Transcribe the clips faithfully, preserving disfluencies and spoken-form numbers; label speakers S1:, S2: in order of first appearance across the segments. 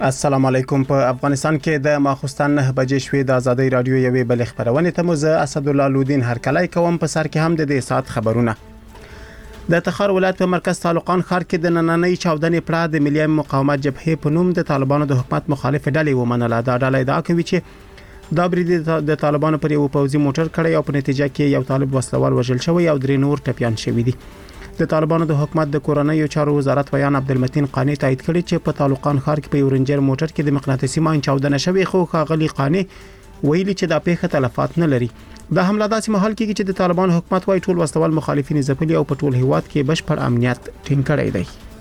S1: السلام علیکم. په افغانستان کې د ماخوستن نه بجې شوې د ازادي رادیو یوې بل خبرونه ته مو زه اسدالله لودین هرکلی کوم. په سر کې هم د دې سات خبرونه. د تخار ولایت په مرکز طالقان ښار کې د نننۍ چاودنې پړه د ملي مقاومت جبهې په نوم د طالبانو د حکومت مخالف ډلې ومنله. دا ډله ادعا کوي چې دا برید د طالبانو پر یو پوځي موټر کړی او په نتیجه کې یو طالب وسلوال وژل شوی او درې نور ټپیان شوي دي. د طالبانو د حکومت د کورنۍ چارو وزارت ویان عبدالمتین قانی تایید کړی چې په طالقان ښار کې په یو رنجر موټر کې د مقناطیسي ماین چاودنه شوې، خو ښاغلي قانی ویلي چې دا پیښه تلفات نه لري. دا حمله داسې مهال کېږي چې د طالبانو حکومت وايي ټول وسلوال مخالفین ځپلي او په ټول هیواد کې بشپړ امنیت ټینګ کړی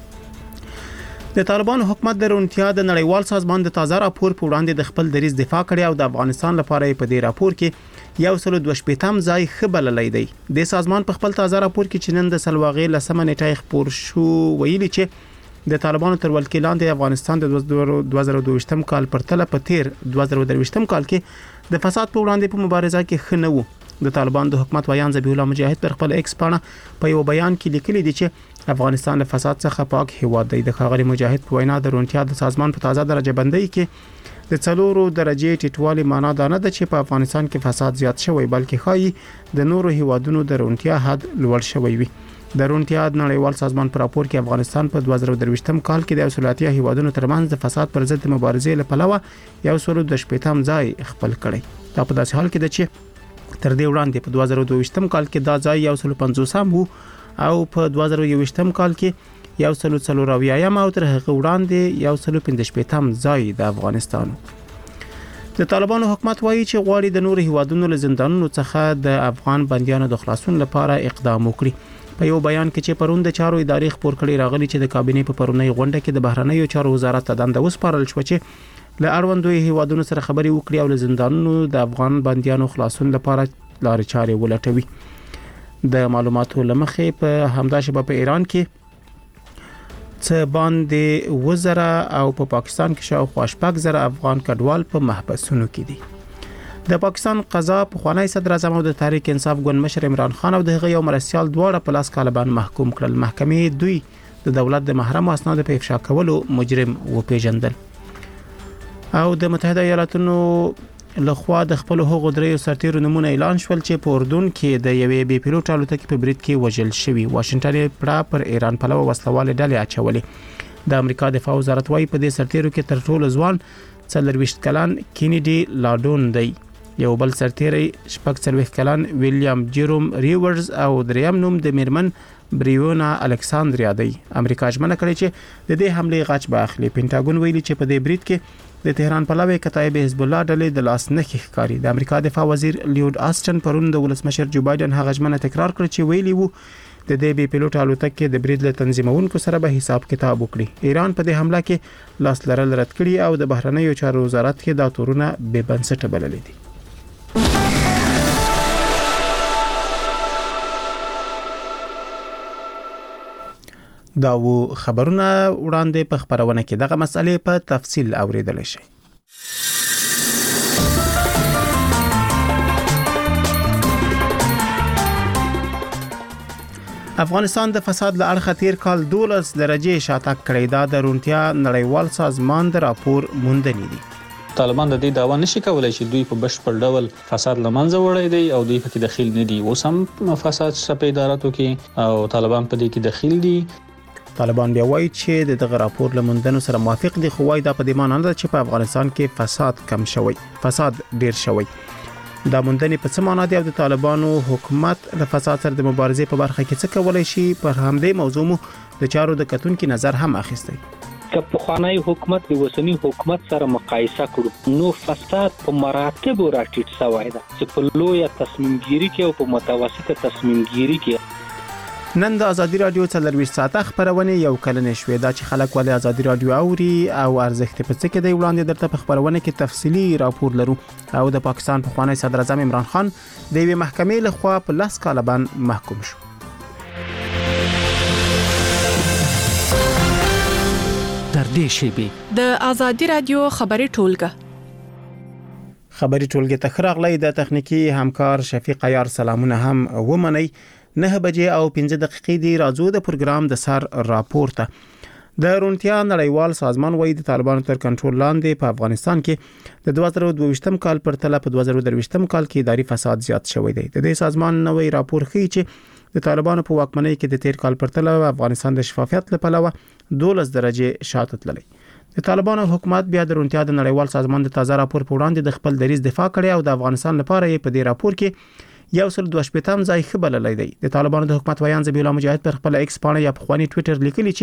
S1: دی. د طالبانو حکومت د رونتیا د نړیوال سازمان د تازه راپور په وړاندې د خپل دریځ دفاع کړی او د افغانستان لپاره په دې راپور کې یو سل دوه شپږم ځای خبرللی دی. د سازمان په خپل تازه راپور کې چې نن د سلواغې لسمه نیټه خبر شو ویلي چې د طالبانو تر ولکې لاندې افغانستان د دوه زره دوه کال پرتله په تیر دوه زره درویشتم کال کې د فساد په وړاندې په مبارزه کې ښه نه و. د طالبانو د حکومت ویان ذبیح الله مجاهد پر خپل ایکس پاڼه په یو بیان کې لیکلي دي چې افغانستان له فساد څخه پاک هیواد دی. د ښاغلي مجاهد په وینا د رونتیا د سازمان په تازه درجه بندۍ کې د څلورو درجه ټیټوالي معنا دا نه ده چې په افغانستان کې فساد زیات شوی، بلکې ښایي د نورو هیوادونو د رونتیا حد لوړ شوی وي. د رونتیا د نړیوال سازمان په راپور کې افغانستان په دوه زره درویشتم کال کې د اوسلاتیا هیوادونو ترمنځ د فساد پر ضد مبارزې لپاره یو سل دوه شپږم ځای خپل کړی. دا په داسې حال کې ده چې تر دې وړاندې په دوه زره دوه کال کې دا ځای یو سل پنځوس وو او په دوه زره یو کال کې یو سل څلور اویایم او تر هغه وړاندې یو سل پنځه شپږم ځای د افغانستان. د طالبانو حکومت وایي چې غواړي د نورو هیوادونو له زندانونو څخه د افغان بندیانو د خلاصون لپاره اقدام وکړي. په یو بیان کې چې پرون د چارو ادارې خبر کړي راغلي چې د کابینې په پرونی غونډه کې د بهرنیو چارو وزارت ته دنده وسپارل شو چې له اړوندو هیوادونو سره خبرې وکړي او له زندانونو د افغان بندیانو خلاصون لپاره لارې چارې ولټوي. د معلوماتو لمخې په همدا شبه په ایران کې څه باندې وزره او په پا پاکستان کې شاوخوا شپږ زره افغان کډوال په محبسونو کې دي. د پاکستان قضا په خوانی صدر اعظم او د تحریک انصاف ګوند مشر عمران خان او د هغه یو مرسیال دواړه په لاس کالبان محکوم کړل. محکمې دوی د دولت د محرم اسناد په افشا کولو مجرم وپیژندل او د متحده ایالاتونو لخوا د خپل هغو درې سرتیرو نمونه اعلان شول چې په اردن کې د یوې بي پیلوټ الوتکې په برید کې وژل شوی. واشنگټن یې پړه پر ایران پلوه وسلواله ډلې اچولې. د امریکا دفاع وزارت وايي په دې سرتیرو کې تر ټولو ځوان څلرويشت کلن کینیډي لاډون دی. یو بل سرتیری شپږ څلوېښت کلن ویلیام جیروم ریورز او دریم نوم د میرمن بریونا الکساندریا دی. امریکا ژمنه کړې چې د دې حمله غچ به اخلي. پینټاګون ویلي چې په دې برید کې د تهران پلوي کتایب حزب الله ډلې د لاس نه ښکاری. د امریکا دفاع وزیر لیود آستن پرون د ولسمشر جو بایدن هغه ژمنه تکرار کړ چې ویلي وو د دې بي پیلوټ الوتکې د برید له تنظیمونکو سره به حساب کتاب وکړي. ایران په دې حمله کې لاس لرل رد کړي او د بهرنیو چارو وزارت کې دا تورونه بې بنسټه بللي دي. دا و خبرونه وړاندې په خبرونه کې دغه مسلې په تفصیل اوریدل شي. افغانستان د فساد له اړخه تیر کال دولس درجه شاتګ کړی. دا د رونتیا نړیوال سازمان د راپور موندنې دي.
S2: طالبان د دې داوا نشي کولای چې دوی په بشپړ ډول فساد لمنځه وړي دي او دوی پکې دخیل نه دي. وسم فساد شپې اداراتو کې او طالبان په دې کې دخیل دي.
S1: طالبان بیا وایي چې دغه راپور له موندنو سره موافق دي، خو وايي دا په دې معنی نه ده چې په افغانستان کې فساد کم شوی، فساد ډیر شوی. دا موندنې په څه معنی دي او د طالبانو حکومت له فساد سره د مبارزې په برخه کې څه کولای شي؟ پر همدې موضوع مو د چارو د کتونکو نظر هم اخیستی.
S3: که په خوانی حکومت د وسنی حکومت سره مقایسه کړو نو فساد په مراتب راټیټ شوی دی چې په لوی تصمیم ګیری کې او په متوسطه تصمیم ګیری کې.
S1: نن د ازادي رادیو څلرويشت ساعته خبرونه یو کلنې شوې. دا چې خلک ولې ازادي رادیو اوري او ارزښت په څه کې دی وړاندې درته په خبرونه کې تفصيلي راپور لرو. او د پاکستان په خوانی صدر اعظم عمران خان د یوې محکمې لخوا په لاس کالبان محکوم شو.
S4: در دې شیبه
S5: د ازادي رادیو خبري ټولګه
S1: خبري ټولګه تخراغلی د تخنیکی همکار شفیق عیار سلامونه هم ومني. نه بجې او پنځه دقیقې دی راځو د پروګرام د سر راپور ته. د رونتیا نړیوال سازمان وایي د طالبانو تر کنټرول لاندې په افغانستان کې د دوه زره دوه ویشتم کال پر تله په دوه زره درویشتم کال کې اداري فساد زیات شوی دی. د دې سازمان نوې راپور ښیي چې د طالبانو په واکمنۍ کې د تیر کال پر تله افغانستان د شفافیت لپاره دولس درجه شاته تللی. د طالبانو حکومت بیا د رونتیا د نړیوال سازمان د تازه راپور په وړاندې د خپل دریځ دفاع کړی او د افغانستان لپاره یې په دې راپور کې یو سل دوه شپږم ځای خبرللی دی. د طالبانو د حکومت ویان ذبیح الله مجاهد پر خپل ایکس پاڼه یا پخوانی ټوئیټر لیکلی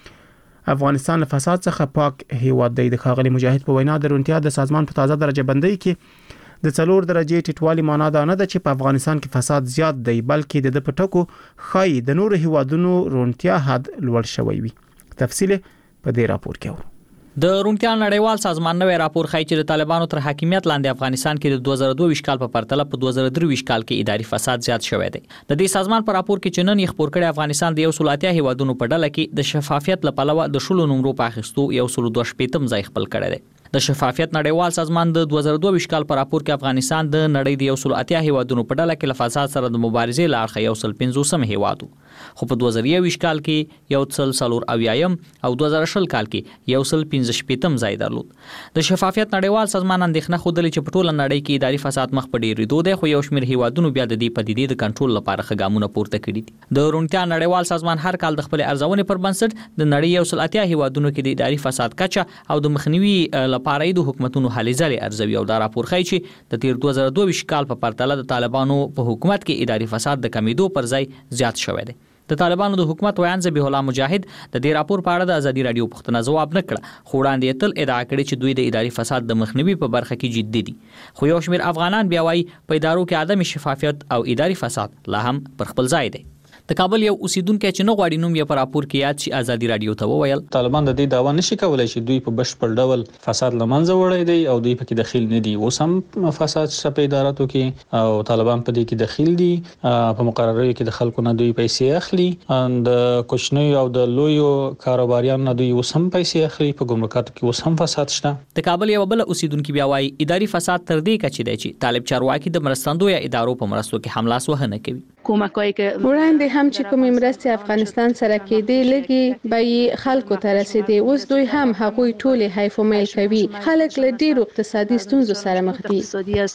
S1: چې افغانستان له فساد څخه پاک هیواد دی. د ښاغلي مجاهد په وینا د رونتیا د سازمان په تازه درجه بندۍ کې د څلور درجه ټیټوالي معنا دا نه ده چې په افغانستان کې فساد زیات دی، بلکې د پټکو خای د نور هیوادونو رونتیا حد لوړ شوی وي. تفصیل په دې راپور کې
S6: د رونتیا نړیوال سازمان نوې راپور ښیي چې د طالبانو تر حاکمیت لاندې افغانستان کې د دوه زره دوه کال په پرتله په دوه زره درې کال کې اداري فساد زیات شوی دی. د دې سازمان په راپور کې چې نن یې خبر کړی افغانستان د یو سل اتیا هیوادونو په ډله کې د شفافیت لپاره د شلو نمرو په اخیستو یو سل دوه شپږم ځای خپل کړی دی. د شفافیت نړیوال سازمان د دوه زره دوه کال په راپور کې افغانستان د نړۍ د یو سل اتیا هیوادونو په ډله کې له فساد سره د مبارزې لاړه یو سل پنځوسم هیواد، خو په دوه زره یو کال کې یو سل څلور اویایم او دوه زره شل کال کې یو سل پنځه شپږم ځای درلود. د شفافیت نړیوال سازمان اندېښنه خوده چې په ټوله نړۍ کې اداري فساد مخ په ډېرېدو دی، خو یو شمېر هیوادونو بیا د دې پدیدې د کنټرول لپاره ښه ګامونه پورته کړي دي. د رونتیا نړیوال سازمان هر کال د خپل ارزونې پر بنسټ د نړۍ یو سل اتیا هیوادونو کې د اداري فساد کچه او د مخنیوي لپاره د حکومتونو هلې ځلې ارزوي او دا راپور ښیي چې د تیر دوه زره دوه کال په پرتله د طالبانو په حکومت کې اداري فساد د کمیدو پر ځای زیات شوی دی. د طالبانو د حکومت ویان ذبیح الله مجاهد د دې راپور په اړه د ازادي رادیو پوښتنه ځواب نه کړه، خو وړاندې تل ادعا کړې چې دوی د اداري فساد د مخنیوي په برخه کې جدي دي. خو یو شمېر افغانان بیا وایي په ادارو کې عدم شفافیت او اداري فساد لا هم پر خپل ځای دی. د کابل یو اوسیدونکو چې نو غواړي نوم یې په راپور کې یاد شي ازادي رادیو ته وویل
S2: طالبان د دې داوا نشي کولای چې دوی په بشپړ ډول فساد لمنځه وړي دي او دوی پکې دخیل نه دي. اوس هم فساد شپې اداراتو کې او طالبان په دې کې دخیل دي، په مقرراتو کې د خلکو نه دوی پیسې اخلي، د کوچنیو او د لویو کاروباریانو نه دوی اوس هم پیسې اخلي، په ګمرکاتو کې اوس هم فساد شته.
S6: د کابل یو بل اوسیدونکو بیا وایي اداري فساد تر دې کچې دی چې طالب چارواکي د مرستندوی ادارو په مرستو کې حمله وسوهنه کوي.
S7: کومکای که وړاندې هم چې کومې مرستې افغانستان سره کېدې لګي به خلکو ته رسیدي، اوس دوی هم هغوی ټولې حیف و میل کوي. خلک له ډېرو اقتصادي ستونزو سره مخ دي.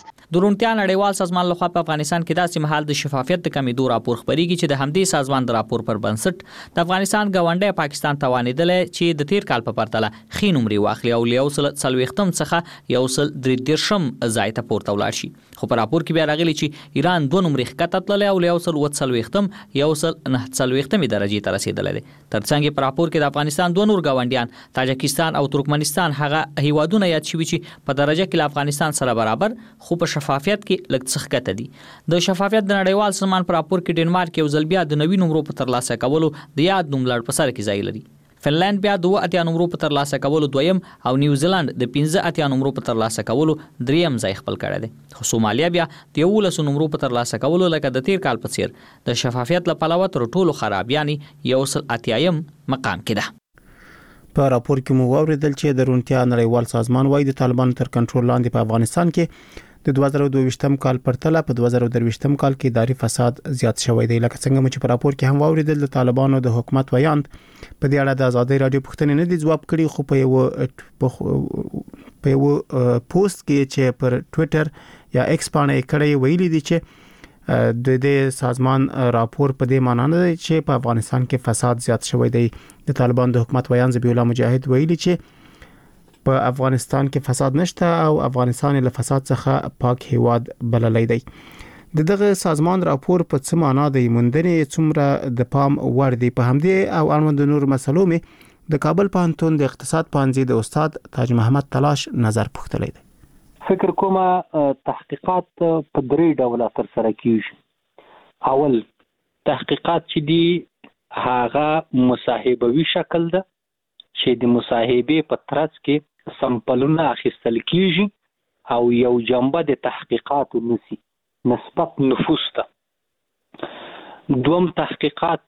S6: د رونتیا نړیوال سازمان لخوا په افغانستان کې داسې مهال د شفافیت د کمیدو راپور خبريږي چې د همدې سازمان د راپور پر بنسټ د افغانستان ګاونډي پاکستان توانیدل چې د تیر کال په پرتله خې نمرې واخلي او یو سل څلوېښتم څخه یو سل درې دېرشم ځای ته پورته ولاړ شي. خو په راپور کې بیا راغلي چې ایران دوه نمرې ښکته تللی او یو سل اووه څلوېښتم یو سل نهه څلوېښتمې درجې ته رسېدلی دی. ترڅنګ په راپور کې د افغانستان دوه نور ګاونډیان تاجکستان او ترکمنستان هغه هیوادونه یاد شوي چې په درجه کې له افغانستان سره برابر خو په شفافیت کې لږ څه ښکته دي. د شفافیت د نړیوال سازمان په راپور کې ډنمارک یو ځل بیا د نوي نمرو په ترلاسه کولو د یاد نوم لړ په سر کې ځای لري. فنلند بیا دوه اتیا نمرو په ترلاسه کولو دویم او نیوزیلند د پنځه اتیا نمرو په ترلاسه کولو دریم ځای خپل کړی دی. خو سومالیا بیا د یولس نمرو په ترلاسه کولو لکه د تیر کال په څیر د شفافیت له پلوه تر ټولو خراب یعنی یو سل اتیایم مقام کې ده.
S1: په راپور کې مو واوریدل چې د رونتیا نړیوال سازمان وايي د طالبانو تر کنټرول لاندې په افغانستان کې د دوه زره دوه کال پرتله په دوه زره درې کال کې اداري فساد زیات شوی دی. لکه څنګه چې په راپور کې هم واوریدل د طالبانو د حکومت ویان په دې اړه د ازادي رادیو پوښتنې نه دي ځواب کړي، خو په یو په یو پوسټ کې چې پر ټوئیټر یا ایکس باندې کړي ویلي دي چې د دې سازمان راپور په دې معنی نه دی چې په افغانستان کې فساد زیات شوی دی. د طالبانو د حکومت ویان ذبیح الله مجاهد ویلي چې په افغانستان کې فساد نشته او افغانستان له فساد څخه پاک هیواد بللی دی. د دغه سازمان راپور په څه معنا دی موندنې څومره د پام وړ دی؟ په همدې او اړوند نور مسلو مې د کابل پوهنتون د اقتصاد پوهنځي د استاد تاج محمد تلاش نظر پوښتلی دی.
S3: فکر کوم تحقیقات په درې ډوله تر سره کیږي. اول تحقیقات چې دی هغه مصاحبوي شکل ده چې د مصاحبې په ترڅ کې سمپلونه اخیستل کیږي او یو جنبه د تحقیقات نسی نسبت نفوس ته. دوم تحقیقات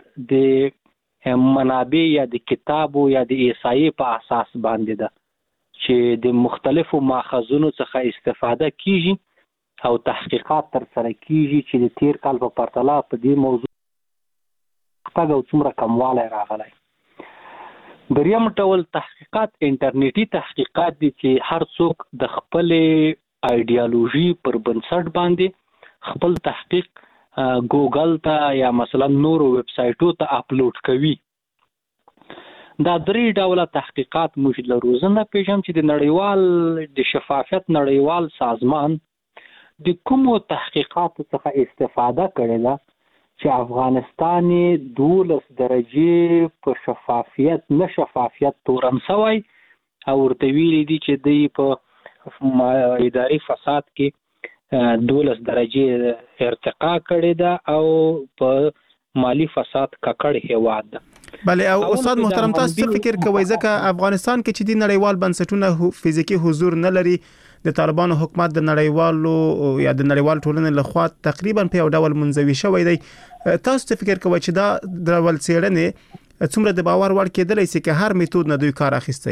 S3: د منابع یا د کتابو یا د احصایې په اساس باندې ده چې د مختلفو ماخذونو څخه استفاده کیږي او تحقیقات تر سره کیږي چې د تیر کال په پرتله په دې موضوع څنګه څومره کموالی راغلی. دریم ډول تحقیقات انټرنیټي تحقیقات دي چې هر څوک د خپل ایډیالوژي پر بنسټ باندې خپل تحقیق ګوګل ته یا مثلا نورو ویب سایټو ته اپلوډ کوي. دا درې ډوله تحقیقات موږ لرو. زه نه پېژنم چې د نړیوال د شفافیت نړیوال سازمان د کومو تحقیقاتو څخه استفاده کړې ده چې افغانستان دولس درجه په شفافیت نه شفافیت تورن سوی او ورته ویلي دي چې دوی په اداري فساد کې دولس درجه ارتقا کړې ده او په مالی فساد ککړ هیواد ده.
S1: بله او استاد محترم تاسو څه فکر کوئ ځکه افغانستان کې چې د نړیوال بنسټونو فزیکی حضور نه لري د طالبانو حکومت د نړیوالو یا د نړیوال ټولنې لخوا تقریبا په یو ډول منزوي شوی دی. تاسو څه فکر کوئ چې دا ډول څېړنې څومره د باور وړ کېدلی شي که هر میتود نه دوی کار اخیستی؟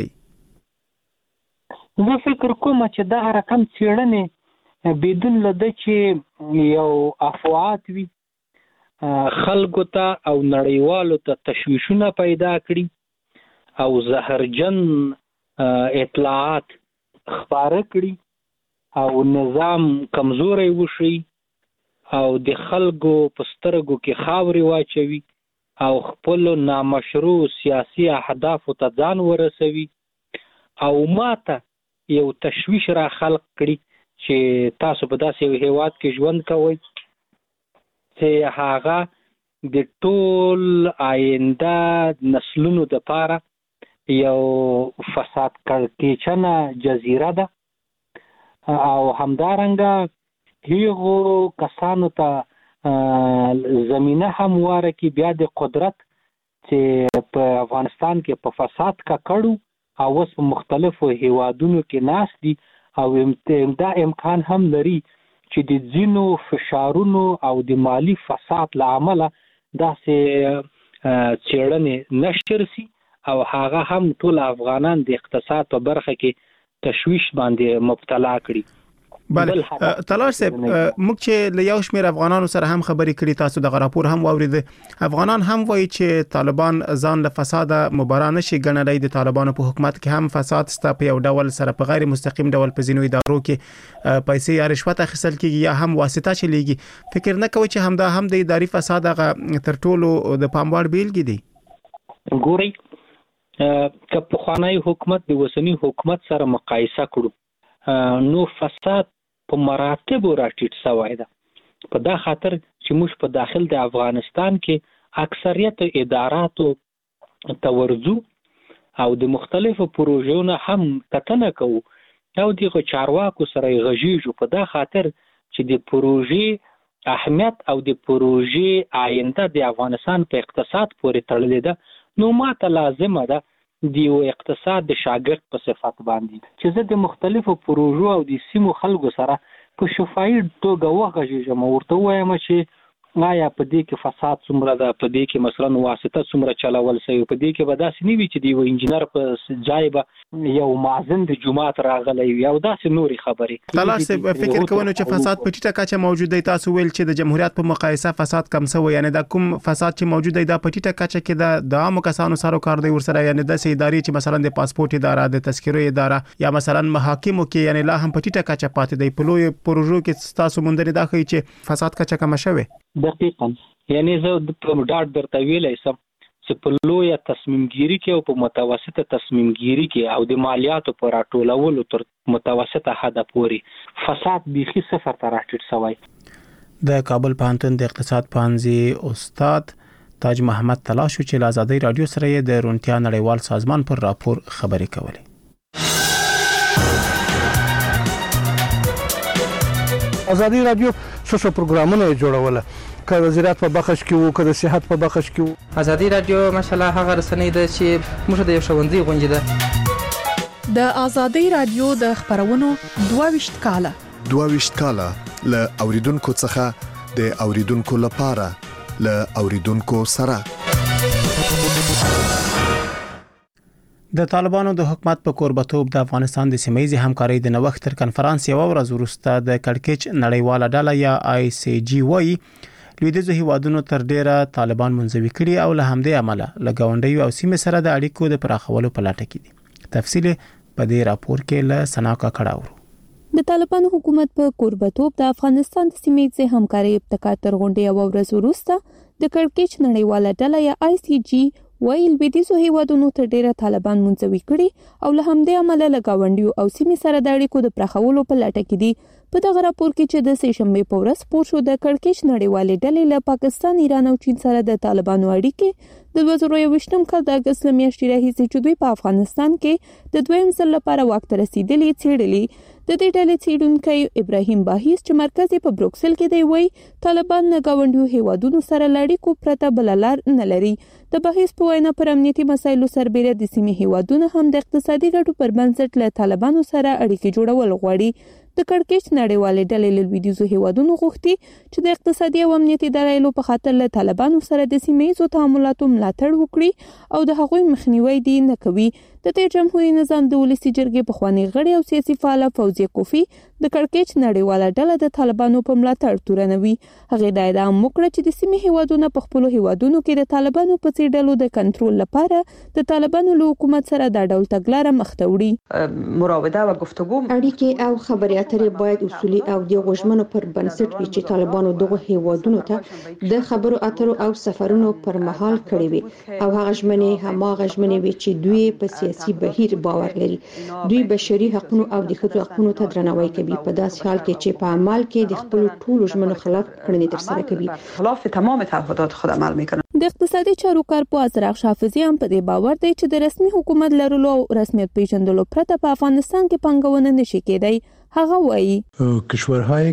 S3: زه فکر کوم چې دا رقم څېړنې بدون له ده چې یو افواهات وي خلکو ته او نړیوالو ته تشویشونه پیدا کړي او زهرجن اطلاعات خبره کړي او نظام کمزوري وشي او د خلکو په سترګو کې خاوري واچوي او خپل نامشروع سیاسي اهداف ته ځان ورسوي او ماته یو تشویش را خلق کړي چې تاسو په داسې یو هیواد کې ژوند کوئ چې هغه د ټول آینده نسلونو دپاره یو فساد کړکېچنه جزیره ده او همدارنګه هیغو کسانو ته زمینه همواره کې بیا د قدرت چې په افغانستان کې په فساد کا کړو او اوس په مختلفو هیوادونو کې ناست دي او دا امکان هم لري چې د ځینو فشارونو او د مالی فساد له امله داسې څېړنې نشر سي او هغه هم ټول افغانان د اقتصاد په برخه کې تشویش باندې مبتلا کړي.
S1: بله طلال صاحب موږ چې له یو شمېر افغانانو سره هم خبرې کړي تاسو دغه راپور هم واورېده افغانان هم وایي چې طالبان ځان له فساده مبرا نشي ګڼلی د طالبانو په حکومت کې هم فساد سته په یو ډول سره په غیر مستقیم ډول په ځینو ادارو کې پیسې یا رشوت اخیستل کېږي یا هم واسطه چلیږي فکر نه کوئ چې همدا هم د اداري فساد هغه تر ټولو د پام وړ بیلګې دي؟
S3: ګورئ که پخوانی حکومت د اوسني حکومت سره مقایسه کړو نو فساد په مراتبو راټیټ شوی ده. په دا خاطر چې موږ په داخل د افغانستان کې اکثریت اداراتو ته ورځو او د مختلفو پروژو نه هم کتنه کوو او دغه چارواکو سره غږیږو په دا خاطر چې د پروژې اهمیت او د پروژې آینده د افغانستان په اقتصاد پورې تړلې ده. نو ماته لازمه ده د یو اقتصاد د شاګرد په صفت باندې چې زه د مختلفو پروژو او د سیمو خلکو سره په شفاهي توګه وغږیږم ورته ووایم چې آیا په دې کې فساد څومره ده په دې کې مثلا واسطه څومره چلول شوی په دې کې به داسې نه وي چې د یو انجینر په ځای به یو معزن د جومات راغلی وي او داسې نورې خبرې.
S1: طلال صاحب فکر کوئ چې فساد په ټیټه کچه موجود دی تاسو ویل چې د جمهوریت په مقایسه فساد کم شوی یعنی دا کوم فساد چې موجود دی دا په ټیټه کچه کې د عامو کسانو سره کار دی ورسره یعنی د ادارې چې مثلا د پاسپورت اداره د تذکرو اداره یا مثلا محاکمو کې یعنی لا هم په ټیټه کچه پاتې دی په لوی پروژو کې تاسو موندنې دا ښیي چې فساد کچه کم شوی؟
S3: دقیقاً یعنی زه په ډاډ درته ویلی سم چې په لویه تصمیمګیري کې او په متوسطه تصمیمګیري کې او د مالیاتو په راټولولو تر متوسطه حده پورې فساد بیخي صفر ته راټیټ شوی.
S1: د کابل پوهنتون د اقتصاد پوهنځي استاد تاج محمد تلاشو چې له آزادۍ رادیو سره یې د روڼتیا نړیوال سازمان پر راپور خبرې کولې.
S8: آزادۍ رادیو څه څه پروګرامونه یې جوړوله که د زراعت په بخش کې وو که د صحت په بخش کې وو.
S9: آزادۍ رادیو ماشاءالله هغه رسنۍ ده چې موږ د یو ښوونځي غونډې ده.
S5: د آزادۍ رادیو د خبرونو دوه ویشت کاله
S10: دوه ویشت کاله له اوریدونکو څخه د اوریدونکو لپاره له اوریدونکو سره.
S1: د طالبانو د حکومت په کوربتوب د افغانستان د سیمه‌ییزې همکارۍ د نوښت تر کنفرانس یو ورځ وروسته د کړکېچ نړیواله ډله یا آی سی جی وای لویدیځو هیوادونو تر ډیره طالبان منځوي کړي او له همدې عمله له ګاونډیو او سیمې سره د اړیکو د پراخولو په لټه کې دي. تفصیل په دې راپور کې له سناکا کړهور.
S11: د طالبان حکومت په قربتوب د افغانستان د سیمې همکاري ابتکار تر غونډې او ورځ وروسته د کړکېچ نړیواله ډله یا آی سی جی وایي لویدیځو هیوادونو تر ډیره طالبان منځوي کړي او له همدې عمله له ګاونډیو او سیمې سره د اړیکو د پراخولو په لټه کې دي. په دغه راپور کې چې د سې شنبې په ورځ خپور شو د کړکېچ نړیوالې ډلې له پاکستان، ایران او چین سره د طالبانو اړیکې د دوه زره یوویشتم کال د اګست له میاشتې راهیسې چې دوی په افغانستان کې د دویم ځل لپاره واک ته رسیدلي څېړلي. د دې ډلې څېړونکی ابراهیم باهیس چې مرکز یې په بروکسل کې دی وایي طالبان د ګاونډیو هیوادونو سره له اړیکو پرته بله لار نه لري. د باهیس په وینا پر امنیتي مسایلو سربېره د سیمې هیوادونه هم د اقتصادي ګټو پر بنسټ له طالبانو سره اړیکې جوړول غواړي. د کړکېچ نړیوالې ډلې له لویدیځو هیوادونو غوښتي چې د اقتصادي او امنیتي دلایلو په خاطر له طالبانو سره د سیمه ییزو تعاملاتو ملاتړ وکړي او د هغوی مخنیوي دي نه کوي. د دې جمهوریت نظام د ولسی جرګې پخوانی غړي او سیاسي فعال فوزیه کوفی د کړکېچ نړیواله ډله د طالبانو په ملاتړ تورنوي. هغه د اعلان وکړ چې د سیمې هیوادونو په خپل هیوادونو کې د طالبانو په څیر ډلو د کنټرول لپاره د طالبانو له حکومت سره د ډول تګلارې مخ ته وړي.
S12: مراوده او گفتگو اړیکې او خبرې اترې باید اصولي او د غوښمنو پر بنسټ وي چې طالبانو دغه هیوادونو ته د خبرو اترو او سفرونو پر مهال کړی وي او هغه ژمنې هماغه ژمنې وي چې دوی په سیاسي بهیر باور لري. دوی بشري حقوقو او د ښځو حقوقو ته درناوی کوي په داسې حال کې چې په عمل کې د خپل ټولو ژمنو خلاف کړنې ترسره کوي. خلاف تمام تعهدات خود عمل میکنه.
S11: د اقتصادي چارو کارپو ازرق شافعي هم په دې باور دی چې د رسمي حکومت لرلو او رسمیت پیژندلو پرته په افغانستان کې پنګونه نشي کېدای. هغه وایي
S13: کشورهای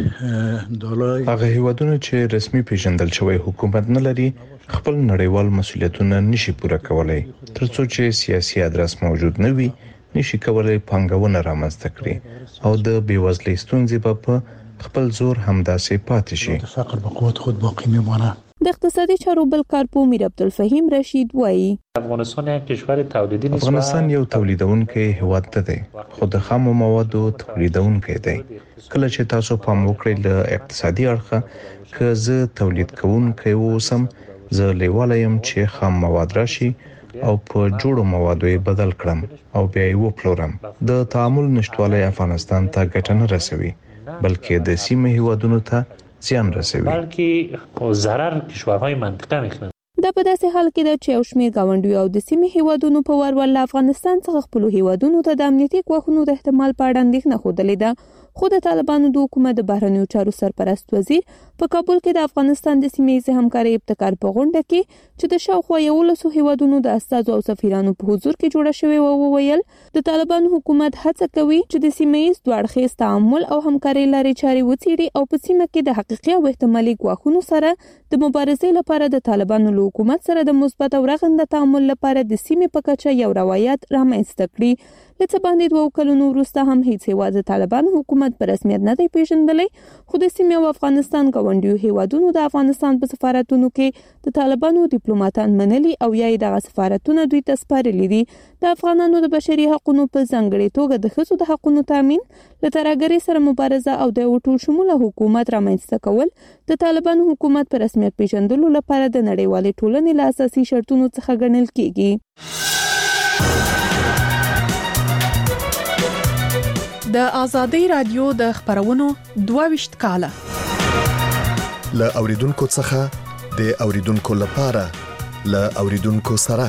S13: کې دولای
S14: هغه هیوادونه چې رسمي پیژندل شوی حکومت نه لري خپل نړیوال مسؤلیتونه نشي پوره کولای. ترڅو چې سیاسي ادرس موجود نه وي نشي کولای پنګونه رامنځته کړي او د بیوزلۍ ستونزې په خپل زور همداسې پاتې شي.
S13: فقر به قوت خود باقی میمانه.
S11: د اقتصادي چارو بل کارپو میر عبدالفهیم رشید وایي
S15: افغانستان یک کشور تولیدی نیست.
S14: افغانستان یو تولیدونکی هیواد دی خو د خامو موادو تولیدونکی دی. کله چې تاسو پام وکړئ له اقتصادي اړخه که زه تولید کوونکی اوسم زه لیواله یم چې خام مواد راشي او په جوړو موادو یې بدل کړم او بیا یې وپلورم. د تعامل نشټوالی افغانستان ته ګټه نه رسوي بلکې د سیمې هیوادونو ته زیان رسوي.
S15: بلکې ضرر کشورهای منطقه میکنه.
S11: دا په داسې حال کې ده چې یو شمېر ګاونډیو او د سیمې هیوادونو په ورول افغانستان څخه خپل هیوادونو ته د امنیتي ګواښونو د احتمال په اړه اندېښنه ښودلې ده. خو د طالبانو د حکومت د بهرنیو چارو سرپرست وزیر په کابل کې د افغانستان د سیمې ییزې همکارۍ ابتکار په غونډه کې چې د شاوخوا یولسو هیوادونو د استازو او سفیرانو په حضور کې جوړه شوې و وویل د طالبانو حکومت هڅه کوي چې د سیمې ییز دوه اړخیز تعامل او همکارۍ لارې چارې وڅېړي او په سیمه کې د حقیقي او احتمالي ګواښونو سره د مبارزې لپاره د طالبانو له حکومت سره د مثبت او رغنده تعامل لپاره د سیمې په کچه یو روایت رامنځته کړي. لڅ باندې دوه کلونو وروسته هم هیڅ هیواد د طالبانو حکومت په رسمیت نه دی پیژندلی خو د سیمې او افغانستان ګاونډیو هیوادونو د افغانستان په سفارتونو کې د طالبانو ډیپلوماټان منلي او یا یې دغه سفارتونه دوی ته سپارلي دي. د افغانانو د بشري حقوقو په ځانګړي توګه د ښځو د حقوقو تامین له ترهګرۍ سره مبارزه او د یو ټول شموله حکومت رامنځته کول د طالبانو حکومت په رسمیت پیژندلو لپاره د نړیوالې ټولنې له اساسي شرطونو څخه ګڼل کیږي.
S5: د ازادۍ رادیو د خبرونو دوه ویشت کاله
S10: ل اوریدونکو څخه د اوریدونکو لپاره ل اوریدونکو سره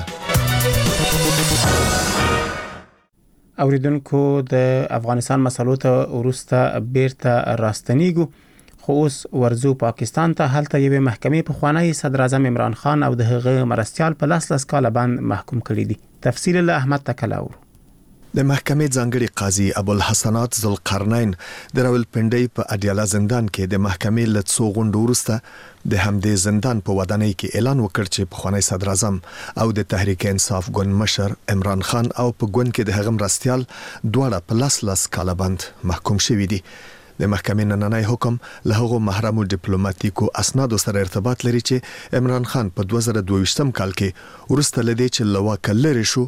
S1: اوریدونکو د افغانستان مسلو ته ورسته بیرته راستنیږو خو اوس ورزو پاکستان ته هلته یوه محکمې په خوانی صدر اعظم عمران خان او د هغه مرستيال په لاس لاس کال باندې محکوم کړي دي. تفصیل له احمد تکلاور.
S10: د محکمې ځانګړي قاضي ابوالحسنات ذوالقرنین د راولپنډۍ په اډیالا زندان کې د محکمې له څو غونډو وروسته د همدې زندان په ودانۍ کې اعلان وکړ چې پخوانی صدر اعظم او د تحریک انصاف ګوند مشر عمران خان او په ګوند کې د هغه مرستيال دواړه په لاس لاس کال باندې محکوم شوي دي. د محکمې نننۍ حکم له هغو محرمو ډیپلوماټیکو اسنادو سره ارتباط لري چې عمران خان په دوه زره دوه ویشتم کال کې ورسته لدی چې لواکه لري شو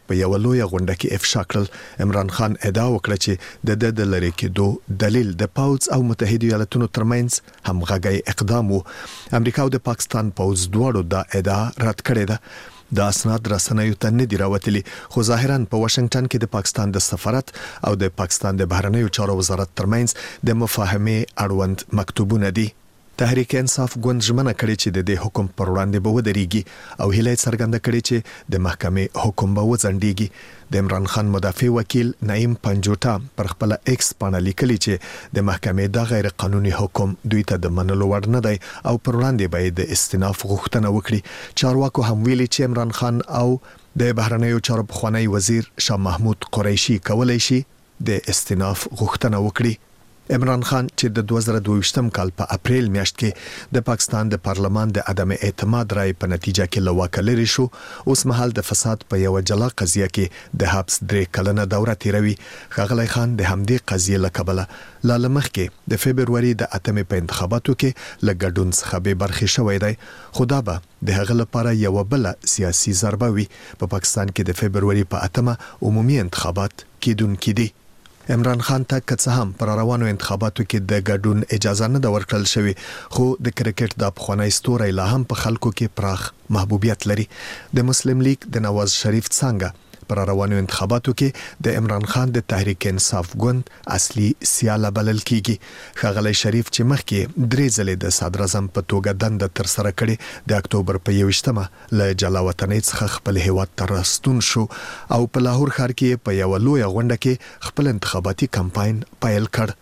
S10: په یو لوی غونډه کې افشا کړل. عمران خان ادعا وکړه چې د د لری کېدو دلیل د پاوز او متحده ایالاتونو ترمنځ همغږي اقدام وو. امریکا او د پاکستان پاوز دواړو دا ادعا رد کړې ده. د اسناد رسنیو ته نه دی راوتلي، خو ظاهرا په واشنگټن کې د پاکستان د سفارت او د پاکستان د بهرنیو چارو وزارت ترمنځ د مفاهمې اړوند مکتوبونه دي. تحریک انصاف ګوند ژمنه کړې چې د دې حکم پر وړاندې به ودرېږي او هیله څرګنده کړې چې د محکمې حکم به وځنډيږي. د عمران خان مدافع وکیل نعیم پنجوټا پر خپل ایکس باندې لیکلي چې د محکمې دا غیر قانوني حکم دوی ته د منلو وړ نه دی او پر وړاندې به د استئناف غوښتنه وکړي. چارواکو هم ویلي چې عمران خان او د بهرنیو چارو پخوانی وزیر شاه محمود قریشي کولای شي د استئناف غوښتنه وکړي. عمران خان چې د دوه زره دوه کال په اپریل میاشت کې د پاکستان د پارلمان د عدم اعتماد رای په نتیجه کې لواک لري شو، اوس مهال د فساد په یو جلا قضیه کې د حبس درې کلنه دوره تیروي. ښاغلی خان د همدې قضیه له کبله لا لمخ کې د فبرवरी د اتمې په انتخاباتو کې لګډون څخه به برخې شوې دی. خدا به د هغه لپاره یو بل سیاسي ضربه وي. په پاکستان کې د فبرवरी په اتمه عمومي انتخابات کېدونکي دي. عمران خان ته که څه هم پر روانو انتخاباتو کې د ګډون اجازه نه د ورکړل شوی، خو د کرکټ د افغاني ستوري لا هم په خلکو کې پراخ محبوبیت لري. د مسلم لیگ د نواز شریف څنګه پر روانو انتخاباتو کې د عمران خان د تحریک انصاف ګوند اصلي سیاله بلل کیږي. ښاغلی شریف چې مخکې درې ځلې د صدر اعظم په توګه دنده تر سره کړې، د اکتوبر په یوویشتمه له جلاوطنۍ څخه خپل هیواد ته راستون شو او په لاهور ښار کې په یو لوی غونډه کې خپل انتخاباتي کمپاین پیل کړ.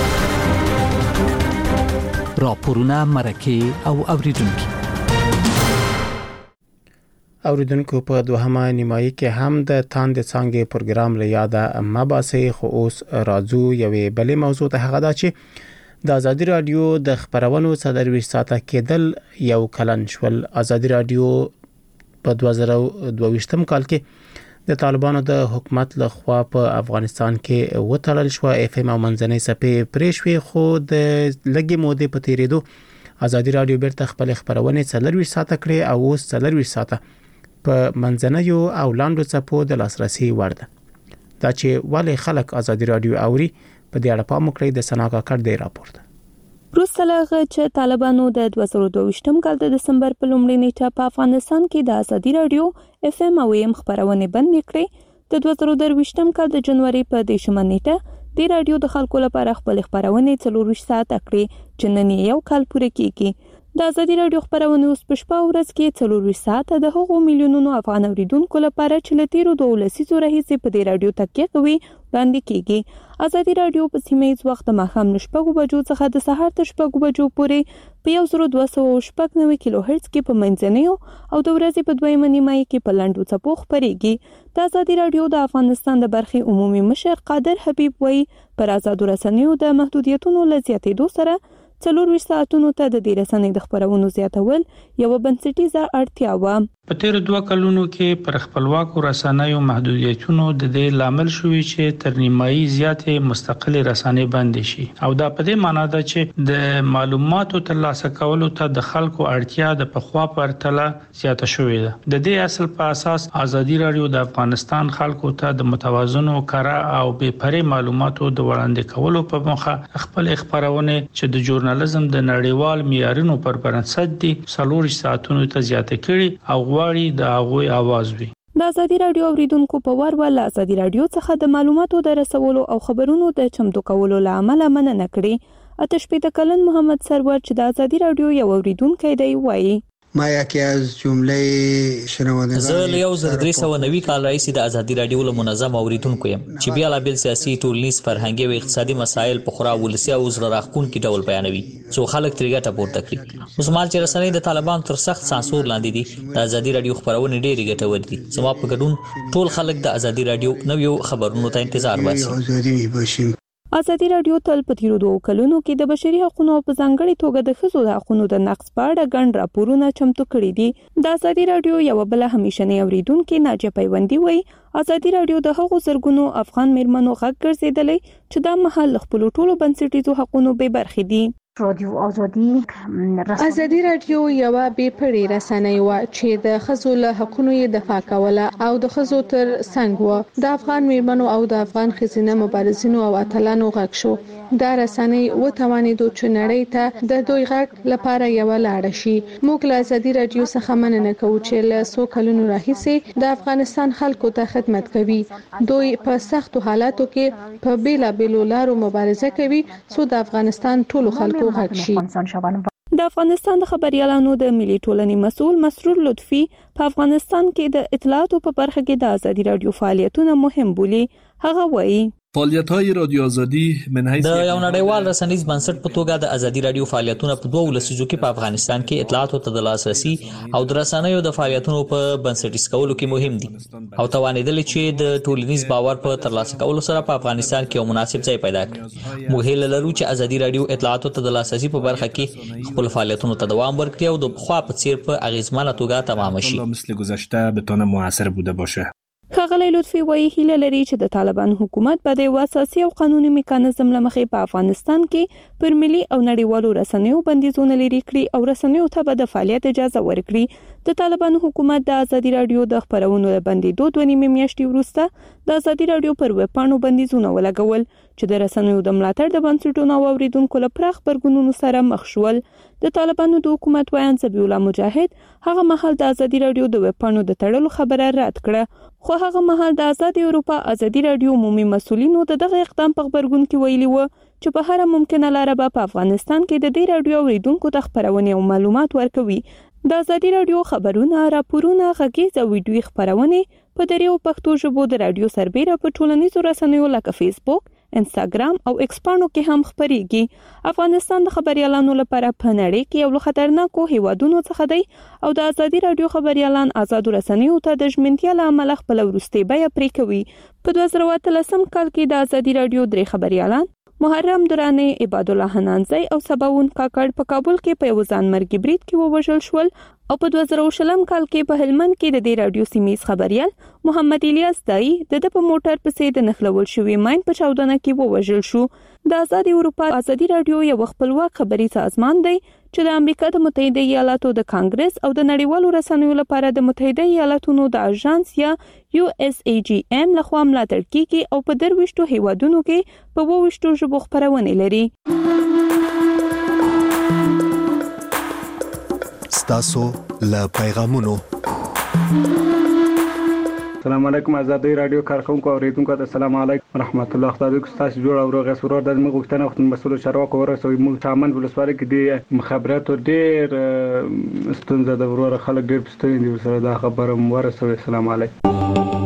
S4: راپورونه مرکه او اوریدونکو
S1: اوریدونکو په دوهمه نیمایي کې هم د تاند څنګه پروګرام لیاده مباسي خو اوس راځو یوې بلې موضوع ته، هغه دا چې د ازادي رادیو د خبرونو څلور ساعته کېدل یو کلن شول. ازادي رادیو په دوه زره دوه کال کې د طالبانو د حکومت لخوا په افغانستان کې وټړل شو. اف ام او منځنۍ صفحې پرې شوې، خو د لګي مودې په تیریدو ازادي رادیو بیرته خپل خبرونه څلور ساعته کړې او اوس څلور ساعته په منځنیو او لاندو څپو د لاسرسي وړ ده. دا چې ولې خلک ازادي رادیو اوري په دې اړه پام وکړئ. د سناکا کړ دی راپورته.
S11: روسته لغه چې طالبانو د دوه زره دوه کال د دسمبر په لومړۍ نیټه په افغانستان کې د ازادي رادیو اف ام او ام خبرونه بند کړې، د دوه زره درویشتم کال د جنوري په دیشمه نیټه د رادیو د خلکو لپاره خپل خبرونه څلور ساعت کړې چې نن یو کال پوره کیږي. د ازادي رادیو خبرونه اوس په شپه ورځ کې څلور ساعت د هغو میلیونونو افغان اوریدونکو لپاره چې له تیرو دوه لسیزو راهیسې په دې رادیو تکیه کوي وړاندې کیږي. ازادي رادیو په سیمه ییز وخت د ماښام شپږ بجو څخه د سهار تر شپږ بجو پورې په یو زره دوه سوه شپږ نوي کیلو هرتز کې په منځنیو او د ورځې په دویمه نیمایي کې په لاندو څپو خبريږي. د ازادي رادیو د افغانستان د برخې عمومي مشر قادر حبیب وایي پر آزادو رسنیو د محدودیتونو له زیاتېدو سره څلور ساعتونو ته د دې رسنۍ د خبرونو زیاتول یو بنسټیزه اړتیا و.
S16: په تیر دوه کلونو کې پر خپلواکو رسنیو محدودیتونو د دې لامل شوې چې تر نیمایي زیاتې مستقلې رسنۍ بند شي، او دا په دې معنی ده چې د معلوماتو ترلاسه کولو ته د خلکو اړتیا د پخوا پرتله زیاته شوې ده. د دې اصل په اساس ازادي رادیو د افغانستان خلکو ته د متوازنو کره او بې پرې معلوماتو د وړاندې کولو په موخه خپل خبرونه چې د ژورنالیزم د نړیوال معیارونو پر بنسټ دي څلور ساعتونو ته زیاته کړي او غواړي د هغوی आवाज وي.
S11: د ازادي رادیو اوریدونکو په ور ول ازادي رادیو څخه د معلوماتو د رسولو او خبرونو د چمتو کولو لامل مننه کړې. آتش پیدا کلن محمد سرور چې د ازادي رادیو یو اوریدونکو دی وایي
S17: ما یکی از جمله شنوندگان
S6: زه له یو زر درې سوه نوي کال راهیسې د ازادي رادیو له منظم اوریدونکو یم چې بیلابیل سیاسي، ټولنیز، فرهنګي او اقتصادي مسایل په خورا ولسي او زړه راښکونکي ډول بیانوي څو خلک ترې ګټه پورته کړي. اوس مهال چې رسنۍ د طالبانو تر سخت سانسور لاندې دي، د ازادي رادیو خبرونه ډېرې ګټورې دي. زما په ګډون ټول خلک د ازادي رادیو نویو خبرونو ته انتظار باسي.
S11: ازادي رادیو تل په تیرو دوه کلونو کې د بشري حقوقو په ځانګړي توګه د ښځو د حقوقو د نقض په اړه ګڼ راپورونه چمتو کړي دي. د ازادي رادیو یو بل همیشنۍ اوریدونکو ناجیه پیوندي وایي ازادي رادیو د هغو زرګونو افغان میرمنو غږ ګرځیدلې چې د محل خپل ټولو بنسټیزو حقوقو به برخې دي.
S18: رادیو آزادی
S7: ازادي رادیو یو بې پړې رسنۍ و چې د خزو له حقوقو یې دفاع کوله او د خزو تر څنګ و د افغان میرمنو او د افغان ښځینه مبارزینو او اتلانو غږ شو. دا رسنۍ و توانېدو چې نړۍ ته د دوی غږ لپاره یو لاړه شي. موږ له ازادي رادیو څخه مننه کوو چې له څو کلونو راهیسې د افغانستان خلکو ته خدمت کوي. دوی په سختو حالاتو کې په بیلابېلو لارو مبارزه کوي څو د افغانستان ټولو خلکو غږ شي.
S11: د افغانستان د خبريالانو د ملي ټولنې مسؤل مسرور لطفي په افغانستان کې د اطلاعاتو په برخه کې د ازادي رادیو فعالیتونه مهم بولي. هغه وایي
S19: فعالیت‌های رادیو آزادی من حیث
S6: د یو نړیوال رسنیز بنسټ په توګه د ازادي رادیو فعالیتونه په دوه ولسمو کې په افغانستان کې اطلاعاتو ته د لاسرسي او د رسنیو د فعالیتونو په بنسټیز کولو کې مهم دي او توانیدل چې د ټولنیز باور په ترلاسه کولو سره په افغانستان کې یو مناسب ځای پیدا کړي. موږ هیله لرو چې ازادي رادیو اطلاعاتو ته د لاسرسي په برخه کې خپل فعالیتونو ته دوام ورکړي او د خوا په څیر په اغیزمنه توګه تمام شي.
S19: مثل گذشته بتونه موثر بوده باشه.
S11: ښاغلی لطفي وایي هیله لري چې د طالبان حکومت به د اساسي او قانوني میکانیزم لمخې په افغانستان کې پر ملي او نړیوالو رسنیو بندیزونه لري کړي او رسنیو ته به د فعالیت اجازه ورکړي. د طالبان حکومت د ازادي رادیو د خبرونو د بندیدو دوه نیمه میاشتې وروسته د ازادي رادیو پر ویبپاڼو بندیزونه ولګول چې د رسنیو د ملاتړ د بنسټونو او اوریدونکو له پراخ برګونونو سره مخ شول. د طالبانو د حکومت وایي ذبیح الله مجاهد هغه مهال د ازادي رادیو د ویبپاڼو د تړلو خبره رد کړه، خو هغه مهال د آزاد اروپا ازادي رادیو عمومي مسؤلینو د دغه اقدام په خبرګون کې ویلي و چې په هر ممکنه لار به په افغانستان کې د دې رادیو اوریدونکو ته خبرونه او معلومات ورکوي. د ازادي رادیو خبرونه، راپورونه، غږیز او ویډیوي خبرونه په دریو پښتو ژبو د رادیو سربېره په ټولنیزو رسنیو لکه فیسبوک، انستګرام او ایکس پاڼو کې هم خبريږي. افغانستان د خبريالانو لپاره په نړۍ کې یو خطرناکو هیوادونو څخه دی او د ازادي رادیو خبريالان آزاد رسنیو ته د ژمنتیا له امله خپل ورستي بیه پرې کوي. په دوه زره اتلسم کال کې د ازادي رادیو درې خبريالان محرم درانه، عباد الله حنانزی او سباون کاکړ په کابل کې په یو ځانمرګي برید کې ووژل شول او په دوه زره شلم کال کې په هلمند کې د دې رادیو سیمیز خبريال محمد الیاس دای د د په موټر پسې د نخلول شوی ماین په چاودنه کې ووژل شو. د آزاد اروپا ازادي رادیو یو خپلواک خبري سازمان دی چې د امریکا د متحده ایالاتو د کانګرس او د نړیوالو رسنیو لپاره د متحده ایالاتونو د اژانس یا یو اس ای جی ام لخوا ملاتړ کیږي او په درويشتو هیوادونو کې په وويشتو ژبو خبرونه لري.
S10: ستاسو له پیغامونو.
S20: السلام علیکم آزادی رادیو کارکونکو اوریدونکو ته السلام علیکم ورحمت الله. خدای دې تاسو جوړ او روغ سرور د موږ غوښتنه وخت مسول چارواکو ورسوي. موږ چامن ولسوالۍ کې د مخابراتو ډېر ستونزه د ورور خلک ډېر ستونزې دي سره دا خبره ورسوي. السلام علیکم.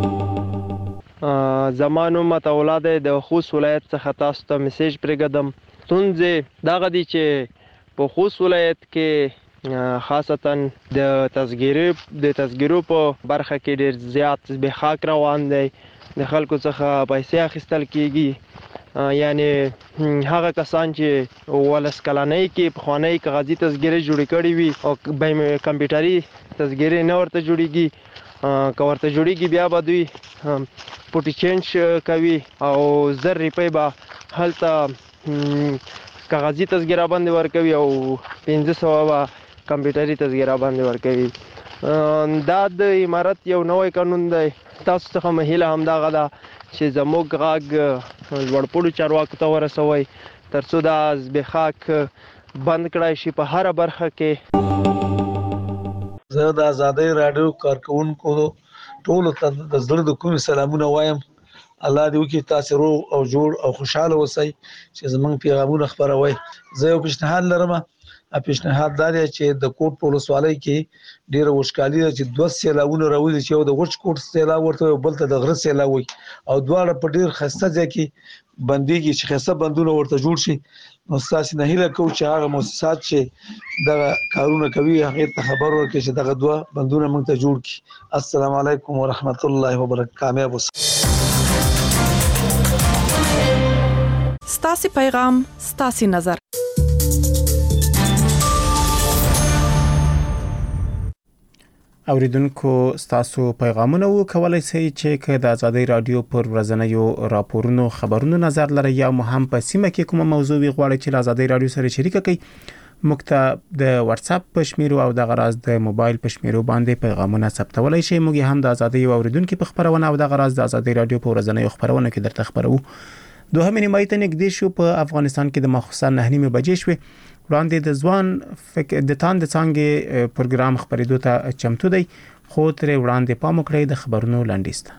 S21: زمانو متولاد د خوست ولایت څخه تاسو ته میسج پرېږدم. ستونزې دا غدي چې په خوست ولایت کې خاصتا د تذکیري د تذکیرو په برخه کې ډېر زیات زبېښاک روان دی. د خلکو څخه پیسې اخیستل کیږي، یعنی هغه کسان چې ولس کلنۍ کې پخوانی کاغذي تذکیرې جوړې کړې وي او به کمپیوټري تذکیرې نه ورته جوړیږي، که ورته جوړیږي بیا به دوی پوټي چینج کوي او زر روپۍ به هلته کاغذي تذکیره باندې ورکوي او پنځه سوه به کمپیوټري تذکیره باندې ورکوي. دا د امارت یو نوی قانون دی. تاسو څخه مهیله همدغه ده چې زموږ غږ لوړپوړو چارواکو ته ورسوئ تر څو دا زبېښاک بند کړای شي په هره برخه کې.
S22: زه د آزادۍ رادیو کارکونکو ټولو ته د زړه د کومې سلامونه وایم. الله دې وکړي تاسو روغ او جوړ او خوشاله اوسئ چې زمونږ پیغامونه خپروي. زه یو پیشنهاد لرم. پیشنهاد دا دی چې د کوټ په ولسوالۍ کې ډېره وچکالي ده چې دوه سیلابونه راوځي چې یو د وچ کوټ سیلاب ورته وي او بل ته د غره سیلاب وي او دواړه په ډېر ښایسته ځای کې بندېږي چې ښایسته بندونه ورته جوړ شي. نو ستاسې نه هیله کوو چې هغه مؤسسات چې دغه کارونه کوي هغې ته خبر ورکړي چې دغه دوه بندونه موږ ته جوړ کړي. السلام علیکم ورحمت الله وبرکاته. کامیاب اوسئ.
S5: ستاسې پیغام ستاسې نظر.
S1: اوریدونکو ستاسو پیغامونه وو کولای شئ چې که د آزادۍ رادیو پر ورځنیو راپورونو خبرونو نظر لرئ یا مو هم په سیمه کې کومه موضوع وي غواړئ چې له آزادۍ رادیو سره شریک کړئ موږ ته د واتس اپ په شمیرو او د غراز د موبایل په شمیرو باندې پیغامونه ثبتولای شئ موږ هم د آزادۍ اوریدونکو په خبرونه او د غراز د آزادۍ رادیو په ورځنیو خبرونه کې درته خبرو دوه نیمه ته نږدې شو په افغانستان کې د مخصوصا نه نیمه بجې شوې وړاندې د ځوان فکر د تاند څنګه پروګرام خبرېدو ته چمتو دی خو تر وړاندې پام وکړئ د خبرونو لاندېسته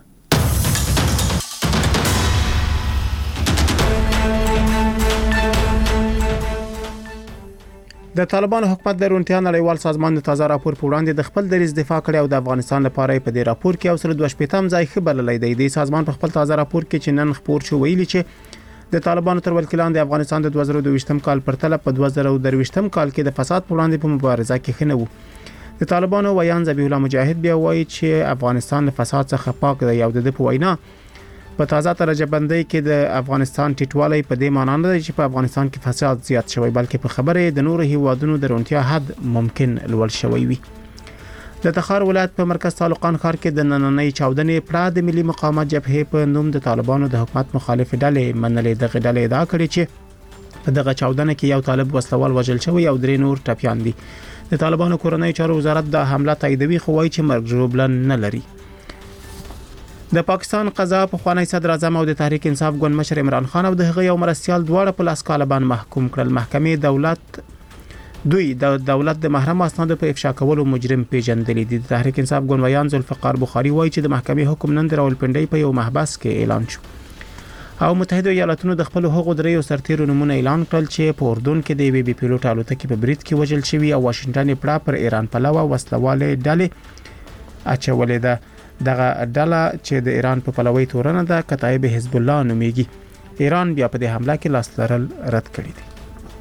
S1: د طالبانو حکومت د رونتیا نړیوال سازمان د تازه راپور په وړاندې د خپل دریځ دفاع کړی او د افغانستان لپاره په دې راپور کې اوسره دوه شپږم ځای خبرلې دی د سازمان په خپل تازه راپور کې چې نن خبر شو ویلي چې د طالبانو تر ولکلان د افغانستان د دوه زره دوه کال پرتله په دوه زره درویشتم کال کې د فساد په وړاندې په مبارزه کې خنو د طالبانو ویان ذبیح الله مجاهد بیا وایي چې افغانستان له فساد څخه پاک دی او د په وینا په تازه درجه بندۍ کې د افغانستان ټیټوالی په دې معنی نه دی چې په افغانستان کې فساد زیات شوی بلکې په خبره د نورو هیوادونو د رونتیا حد ممکن لوړ شوی وي د تخار ولایت په مرکز طالقان ښار کې د نننۍ چاودنې پړه د ملي مقاومت جبهې په نوم د طالبانو د حکومت مخالف ډلې منلې د غډلې ادعا کړې چې په دغه چاودنه کې یو طالب وسلوال وژل شوی او درې نور ټپيان دي د طالبانو کورنۍ چارو وزارت د حمله تاییدوي خو وايي چې مرګ ژوبلن نه لري د پاکستان قضا په خوانی صدر اعظم او د تحریک انصاف ګوند مشر عمران خان او د هغه یو مرستيال دواړه په لاس کاله باندې محکوم کړل محکمې دولت دوی د دولت د محرم اسناد په افشا کولو مجرم پیژندل دي د تحریک انصاف ګوند ویان ذوالفقار بخاری وایي چې د محکمې حکم نن د راولپنډۍ په یو محبس کې اعلان شو او متحده ایالاتونو د خپل حقوقو دریو سرتیرو نمونه اعلان کړل چې په اردن کې د وی بي پیلوټ الوتکې په برید کې وژل شوی او واشنگټن یې پړه پر ایران پلوه وسلواله ډلې اچولې ده دغه ډله چې د ایران په پلوي تورنه ده کتایب حزب الله نوميږي ایران بیا په دې حمله کې لاس لرل رد کړی دی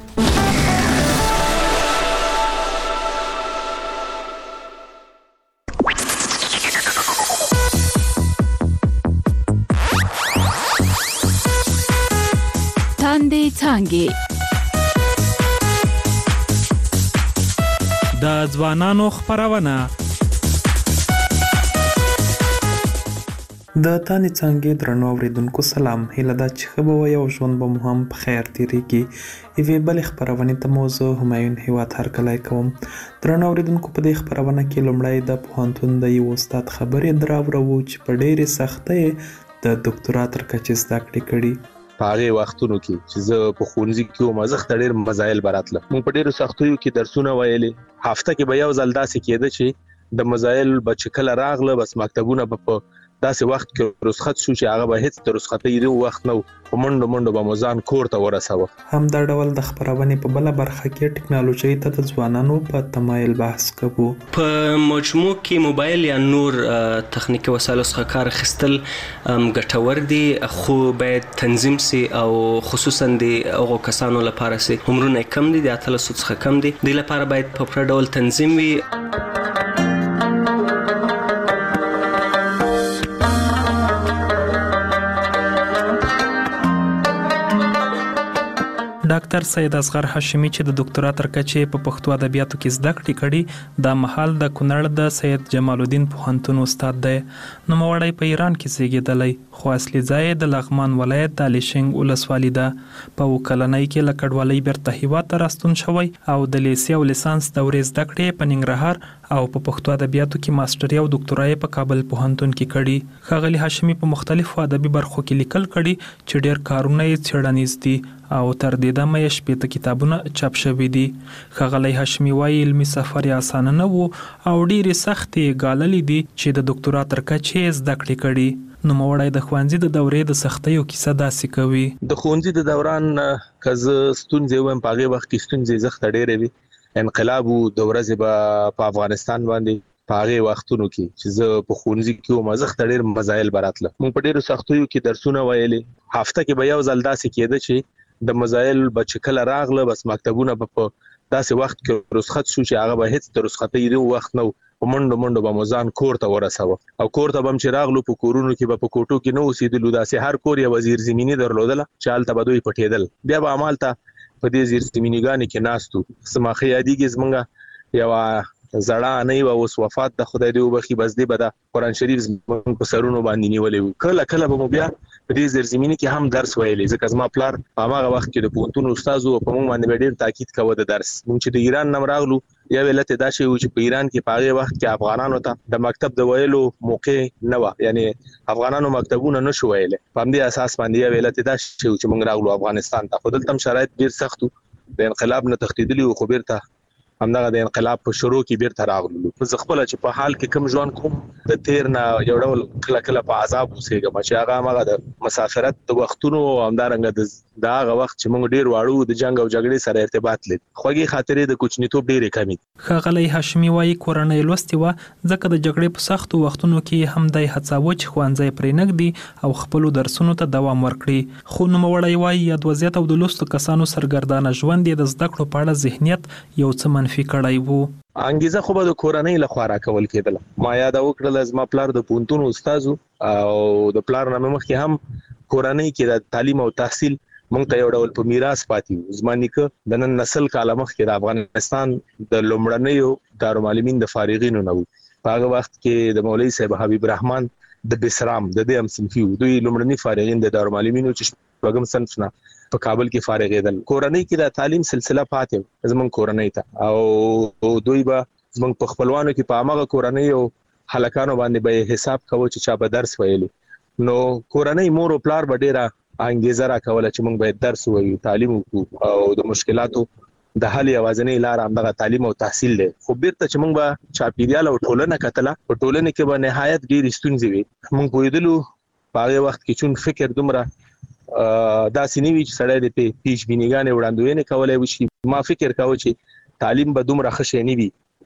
S5: تاندې څانګې
S2: د ځوانانو خبرونه د تانې څنګه درنو اوریدونکو سلام هله دا چې خبره یو ژوند به مو هم په خیر تیریږي ایوه بل خبرونه ته موضوع همایون هیواد هر کله کوم درنو اوریدونکو په دې خبرونه کې لومړی د پوهنتون د یو استاد خبرې دراوړو چې په ډېرې سختۍ د ډاکټرا تر کچې زده کړې کړي
S18: په هغه وختونو کې چې زه په خونځي کې مزخ ډېر مزایل براتله مو په ډېرو سختیو کې درسونه ویلې هفته کې به یو ځل داسې کېده چې د مزایل بچ کله راغله بس مکتبونه په داسې وخت کې رخصت شو چې هغه به هیڅ د رخصتۍ دی وخت نو په منډو منډو به مزان کور ته ورساوه
S2: هم دا ډول د خبرونه په بل برخه کې ټکنالوژي ته د ځوانانو په تمایل بحث کوو
S23: په مجموع کې موبایل یا نور تخنیکی وسایل څخه کار اخیستل ګټور دي خو باید تنظیم سي او خصوصا د هغو کسانو لپاره سي عمرونه کم دي د اتلس څخه کم دي د لپاره باید په پوره ډول تنظیم وي
S2: ډاکټر سید اصغر هاشمي چې د ډاکټرا تر کچې په پښتو ادبیاتو کې زده کړې کړي د محل د کونړ د سید جمال الدین پوهنتون استاد دی نو موړی په ایران کې زیږیدلی خو اصلي ځای د لغمان ولایت د لیشنګ ولسوالۍ ده په وکلنۍ کې لکړوالۍ بیرته هیواد ته راستون شوی او د لیسې او لیسانس دورې زده کړې په ننګرهار او په پښتو ادبیاتو کې ماستري او ډاکټرا په کابل پوهنتون کې کړي ښاغلي هاشمي په مختلفو ادبي برخو کې لیکل کړي چې ډېر کارونه یې څېړنیز دي او تر دې دمه یې شپږ کتابونه چاپ شوي دي ښاغلی هاشمي وایي علمي سفر یې اسانه نه و او ډېرې سختې ګاللې دي چې د ډاکټرا تر کچې زده کړې کړي نو موړی د ښوونځي د دورې د سختیو کیسه داسې کوي
S18: د ښوونځي د دوران کزه ستونزې ویم په هغه وخت کې ستونزې زخت ډېرې وي انقلاب د ورځې به په افغانستان باندې په هغه وختونو کې چې زه په ښوونځي کې مزخ ډېر مزایل براتله مو په ډېرو سختیو کې درسونه ویلې هفته کې به یو ځل داسې کېده چې د مزایل بچ کله راغله بس مکتبونه په داسې وخت کې رخصت شو چې هغه به هیڅ د رخصتۍ دی وخت نو په منډو منډو به مزان کور ته ورساوه او کور ته بم چې راغلو په کورونو کې به په کوټو کې نو اوسېدلو داسې هر کور یو وزیر زمینی درلودل چې حالت به دوی پټېدل بیا به عمل ته په دې زیر زمینیګانې کې ناستو سماخي یادیږي زمونږه یو زړه نه و اوس وفات د خدای دی وبخي بس دی به د قران شریف زمون په سرونو باندې نیولې کله کله به مو بیا په دې زرزمینی کې هم درس ویلې ځکه زما پلار هغه وخت کې د پونتون استاد او په موږ باندې ډېر تاکید کوي د درس موږ چې د ایران نم راغلو یا ولته دا شی چې په ایران کې په هغه وخت کې افغانانو ته د مکتب د ویلو موقع نه و یعنی افغانانو مکتبونه نشو ویلې په دې اساس باندې یا ولته دا شی چې موږ راغلو افغانستان ته خپل تم شرایط ډیر سختو د انقلاب نه تختیدلی او خبرته همدغه د انقلاب په شروع کې بیرته راغلو زه خپل چې په حال کې کم ژوند کوم د تیر نه یو ډول کله کله په عذاب اوسېږم چې هغه هغه د مسافرت د وختونو همدارنګه د هغه وخت چې موږ ډیر واړو د جنگ او جګړې سره ارتباط لري خوږی خاطرې د کوچنیتوب ډېرې کمی
S2: ښاغلی هاشمي وایي کورنۍ لوستې وه ځکه د جګړې په سختو وختونو کې هم دی هڅاوه چې ښوونځی پرې نږدي او خپلو درسونو ته دوام ورکړي خو نوموړی وایي یاد وضعیت او د لوستو کسانو سرګردانه ژوند یې د زده کړو په اړه ذهنیت یو څه منفي کړی وو
S18: انګیزه خو به د کورنۍ لخوا راکول کېدل ما یاد وکړل از ما پلار د پونتون استاد او د پلار نامه مخکې هم کورنۍ کې د تعلیم او تحصیل مونږ ته یو ډول په میراث پاتې زمانی کې د نن نسل کاله مخکې د افغانستان د لومړنیو دارالمعلمین د فارغینو نه وو په هغه وخت کې د مولوی صاحب حبیب الرحمن د بسرام د دې هم صنفي دوی لومړني فارغین د دارالمعلمینو چې وګم صنف نه په کابل کې فارغېدل کورنۍ کې د تعلیم سلسله پاتې زمونږ کورنۍ ته او دوی به زمونږ په خپلوانو کې په هغه کورنۍ او هلکانو باندې به حساب کوي چې چا به درس ویلي نو کورنۍ مور او پلار به ډېره انګیزه راکوله چې موږ باید درس ووایو تعلیم وکړو او د مشکلاتو د حل یوازینۍ لار همدغه تعلیم او تحصیل دی خو بیرته چې موږ به چاپیریال او ټولنه کتله په ټولنه کې به نهایت ډېرې ستونزې وي موږ پوهېدلو په هغه وخت کې چون فکر دومره دا سینوي چې سړی د پیش بینیګانې وړاندوینې کولای وشي ما فکر کاوه چې تعلیم به دومره ښه شی نه وي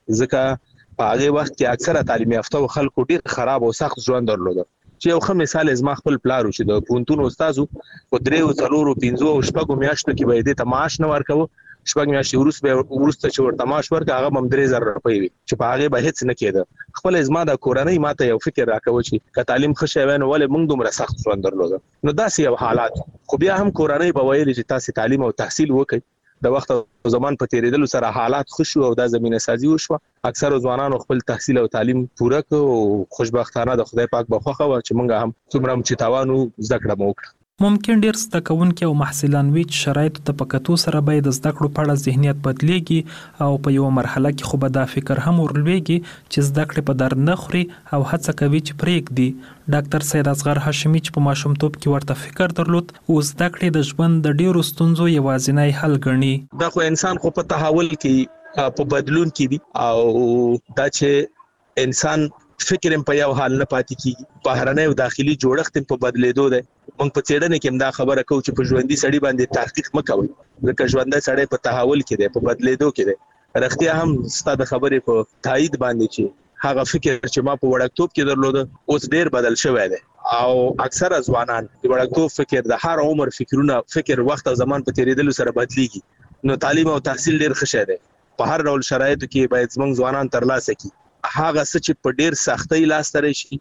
S18: ځکه په هغه وخت کې اکثره تعلیم یافته خلکو ډېر خراب او سخت ژوند درلود چې یو ښه مثال زما خپل پلار چې د پونتون استاد او درې او څلور او پنځه او شپږ میاشتو کې به دې تماش نه ورکوه شپږ میاشتې وروسته ورسته چې ورته معاش ورکړه هغه هم درې زره روپۍ وي چې په هغې به هېڅ نه کېده خپله زما د کورنۍ ما ته یو فکر راکوه چې که تعلیم ښه شی وی نو ولې موږ دومره سخت ژوند درلوده نو داسې یو حالات خو بیا هم کورنۍ به ویلې چې تاسې تعلیم او تحصیل وکړئ د وخت او زمان په تیریدلو سره حالات ښه شو او دا زمینه سازي وشوه اکثرو ځوانانو خپل تحصیل او تعلیم پوره کړ او خوشبختانه د خدای پاک په خوښه وه چې موږ هم څومره هم چې توان و زده کړه مو وکړه
S2: ممکن ډیر زده کوونکي او محصلان وي چې شرایطو ته په کتو سره باید د زده کړو په اړه ذهنیت بدلیږي او په یو مرحله کې خو به دا فکر هم ورلويږي چې زده کړې په درد نه خوري او هڅه کوي چې پرېږدي ډاکټر سید اصغر هاشمي چې په ماشومتوب کې ورته فکر درلود او زده کړې د ژوند د ډیرو ستونزو یوازینی حل ګڼي
S18: دا خو انسان خو په تحول کې په بدلون کې دي او دا چې انسان فکر هم په یو حال نه پاتې کیږي بهرنی او داخلي جوړښت په بدلیدو دی موږ په څېړنه کې هم دا خبره کوو چې په ژوندۍ سړي باندې تحقیق مه کوئ ځکه ژوندی سړی په تحول کې دی په بدلیدو کې دی رښتیا هم ستا د خبرې په تایید باندې چې هغه فکر چې ما په وړکتوب کې درلوده اوس ډېر بدل شوی دی او اکثره ځوانان د وړکتوب فکر د هر عمر فکرونه فکر وخت او زمان په تیریدلو سره بدلیږي نو تعلیم او تحصیل ډېر ښه شی دی په هر ډول شرایطو کې باید زموږ ځوانان ترلاسه کړي هغه څه چې په ډېر سختۍ لاسته راشي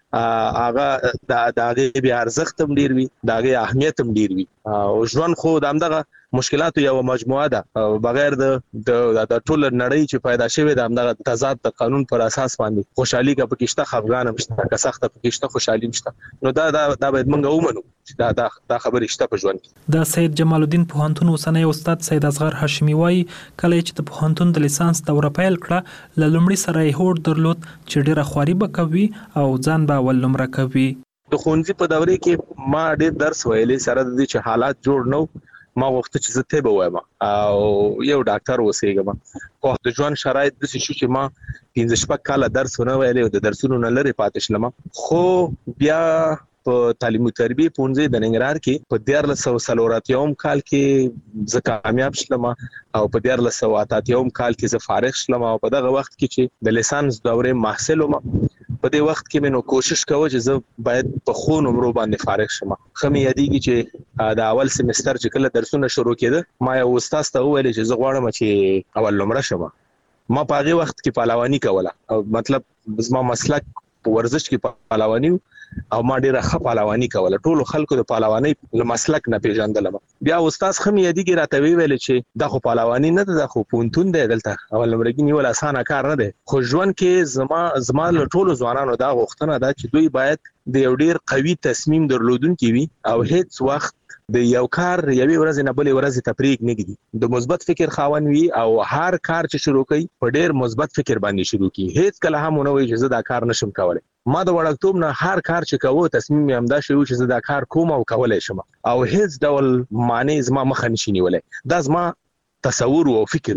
S18: هغه د هغې بیا ارزښت هم ډېر وي د هغې اهمیت هم ډېر وي او ژوند خو د همدغه مشکلاتو یو مجموعه ده بغیر د د ټول نړۍ چې پیدا شوې ده همدغه تضاد د قانون پر اساس باندې خوشحالي که پکې شته خفګان هم شته که سخته پکې شته خوشحالي هم شته نو دا دا دا باید موږ ومنو چې دا دا دا خبرې شته په ژوند کې
S2: د سید جمال الدین پوهنتون اوسنی استاد سید اصغر هاشمي وایي کله چې د پوهنتون د لیسانس دوره پیل کړه له لومړي سره یې هوډ درلود چې ډېره خواري به کوي او ځان به اول نمره کوي
S18: د ښوونځي په دورې کې ما ډېر درس ویلی سره د دې چې حالات جوړ نه ما غوښته چې زه طب ووایم او یو ډاکټر اوسېږم خو د ژوند شرایط داسې شو چې ما پنځه شپږ کاله درس ونه ویلی او د درسونو نه لرې پاتې شلم خو بیا په تعلیم او تربیه پونځې د ننګرهار کې په دیارلس سوه څلور اتیاوم کال کې زه کامیاب شلم او په دیارلس سوه اته اتیاوم کال کې زه فارغ شلم او په دغه وخت کې چې د لیسانس دورې محصل وم په دې وخت کې مې نو کوشش کوه چې زه باید په ښو نمرو باندې فارغ شم ښه مې یادېږي چې د اول سمستر چې کله درسونه شروع کېده ما یو استاد ته وویل چې زه غواړم چې اول نمره شم ما په هغې وخت کې پهلواني کوله او مطلب زما مسلک په ورزش کې پهلواني او ما ډیره ښه پهلواني کوله ټول خلکو د پهلواني له مسلک نه پیژندلم بیا استاد خمي یادګي راته ویل چې د خو پهلواني نه د خو پونتون دی دلته اول نمبرګي نیول اسانه کار نه دی خو ژوند کې زما زما له ټولو ځوانانو دا غوښتنه ده چې دوی باید د یو ډیر قوي تصمیم درلودونکي وي او هیڅ وخت د یو کار یوې ورځې نه بلې ورځې تفریق نه کیږي د مثبت فکر خاوند وي او هر کار چې شروع کوي په ډیر مثبت فکر باندې شروع کوي هیڅ کله هم نه وي چې زه دا کار نشم کولای ما د وړکتوب نه هر کار چې کوو تصمیم یې همدا شوی چې زه دا کار کوم او کولای شم او هیڅ ډول معنی زما مخ نه شي نیولای دا زما تصور او فکر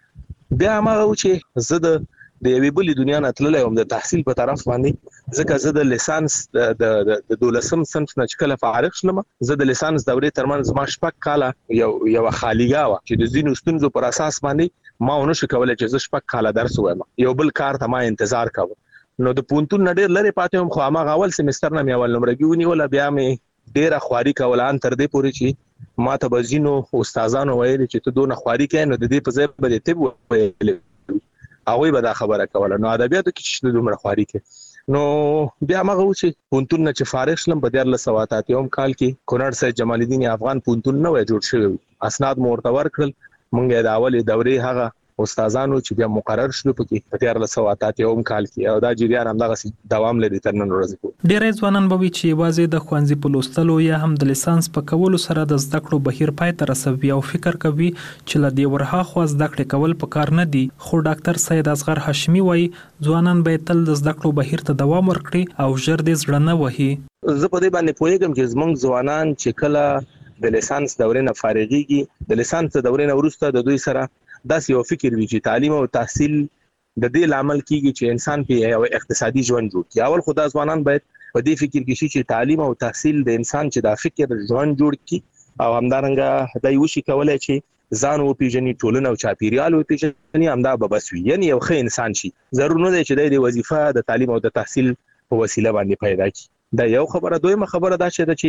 S18: بیا ما غو چې زه د د یوې بلې دنیا نه تللی وم د تحصیل په طرف باندې ځکه زه د لیسانس د د دولسم صنف نه چې کله فارغ شلم زه د لیسانس دورې ترمنځ زما شپږ کاله یو یو خالیګاه وه چې د ځینو ستونزو پر اساس باندې ما ونه شو کولی چې زه شپږ کاله درس ووایم یو بل کار ته ما انتظار کوه نو د پونتون نه ډېر لرې پاتې وم خو هماغه اول سمستر نه مې اول نمرګي ونیوله بیا مې ډېره خواري کوله ان تر دې پورې چې ما ته به ځینو استادانو ویلي چې ته دونه خواري کوې نو د دې په ځای به دې طب ویلی هغوی به دا خبره کوله نو ادبیاتو کې چې دومره خواري کې نو بیا مغه و چې پونتون نه چې فارغ شلم په دیارلس سوه اته اتیاوم کال کې کونړ سید جمال الدین افغان پونتون نه وای جوړ شوی اسناد مو ورته ورکړل مونږ د اولې دورې هغه استادانو چې بیا مقرر شلو پکې په دیارلس سوه اته اتیاوم کال کې او دا جریان همدغه دوام لري تر نن ورځې پورې
S2: ډېری ځوانان به وي چې یوازې د ښوونځي په لوستلو یا هم د لیسانس په کولو سره د زده کړو بهیر پای ته رسوي او فکر کوي چې له دې ورهاخوا زده کړې کول پکار نه دي خو ډاکټر سید اصغر هاشمي وایي ځوانان باید تل د زده کړو بهیر ته دوام ورکړي او ژر دې زړه نه وهي
S18: زه په دې باندې پوهیږم چې زموږ ځوانان چې کله د لیسانس دورې نه فارغيږي د لیسانس دورې نه وروسته د دوی سره داسې یو فکر وي چې تعلیم او تحصیل د دې لامل کیږي چې انسان په یو اقتصادي ژوند جوړ کړي اول خدای ځوانان باید په دې فکر کې شي چې تعلیم او تحصیل د انسان چې دا فکر ژوند جوړ کړي او همدارنګه دای وشي کولای چې ځان او پیژني ټولنه او چاپیریال او پیژني همدا به بس وي یعنی یو ښه انسان شي ضرور نه دی چې د وظیفه د تعلیم او د تحصیل په وسیله باندې پیدا کړي دا یو خبره دویمه خبره دا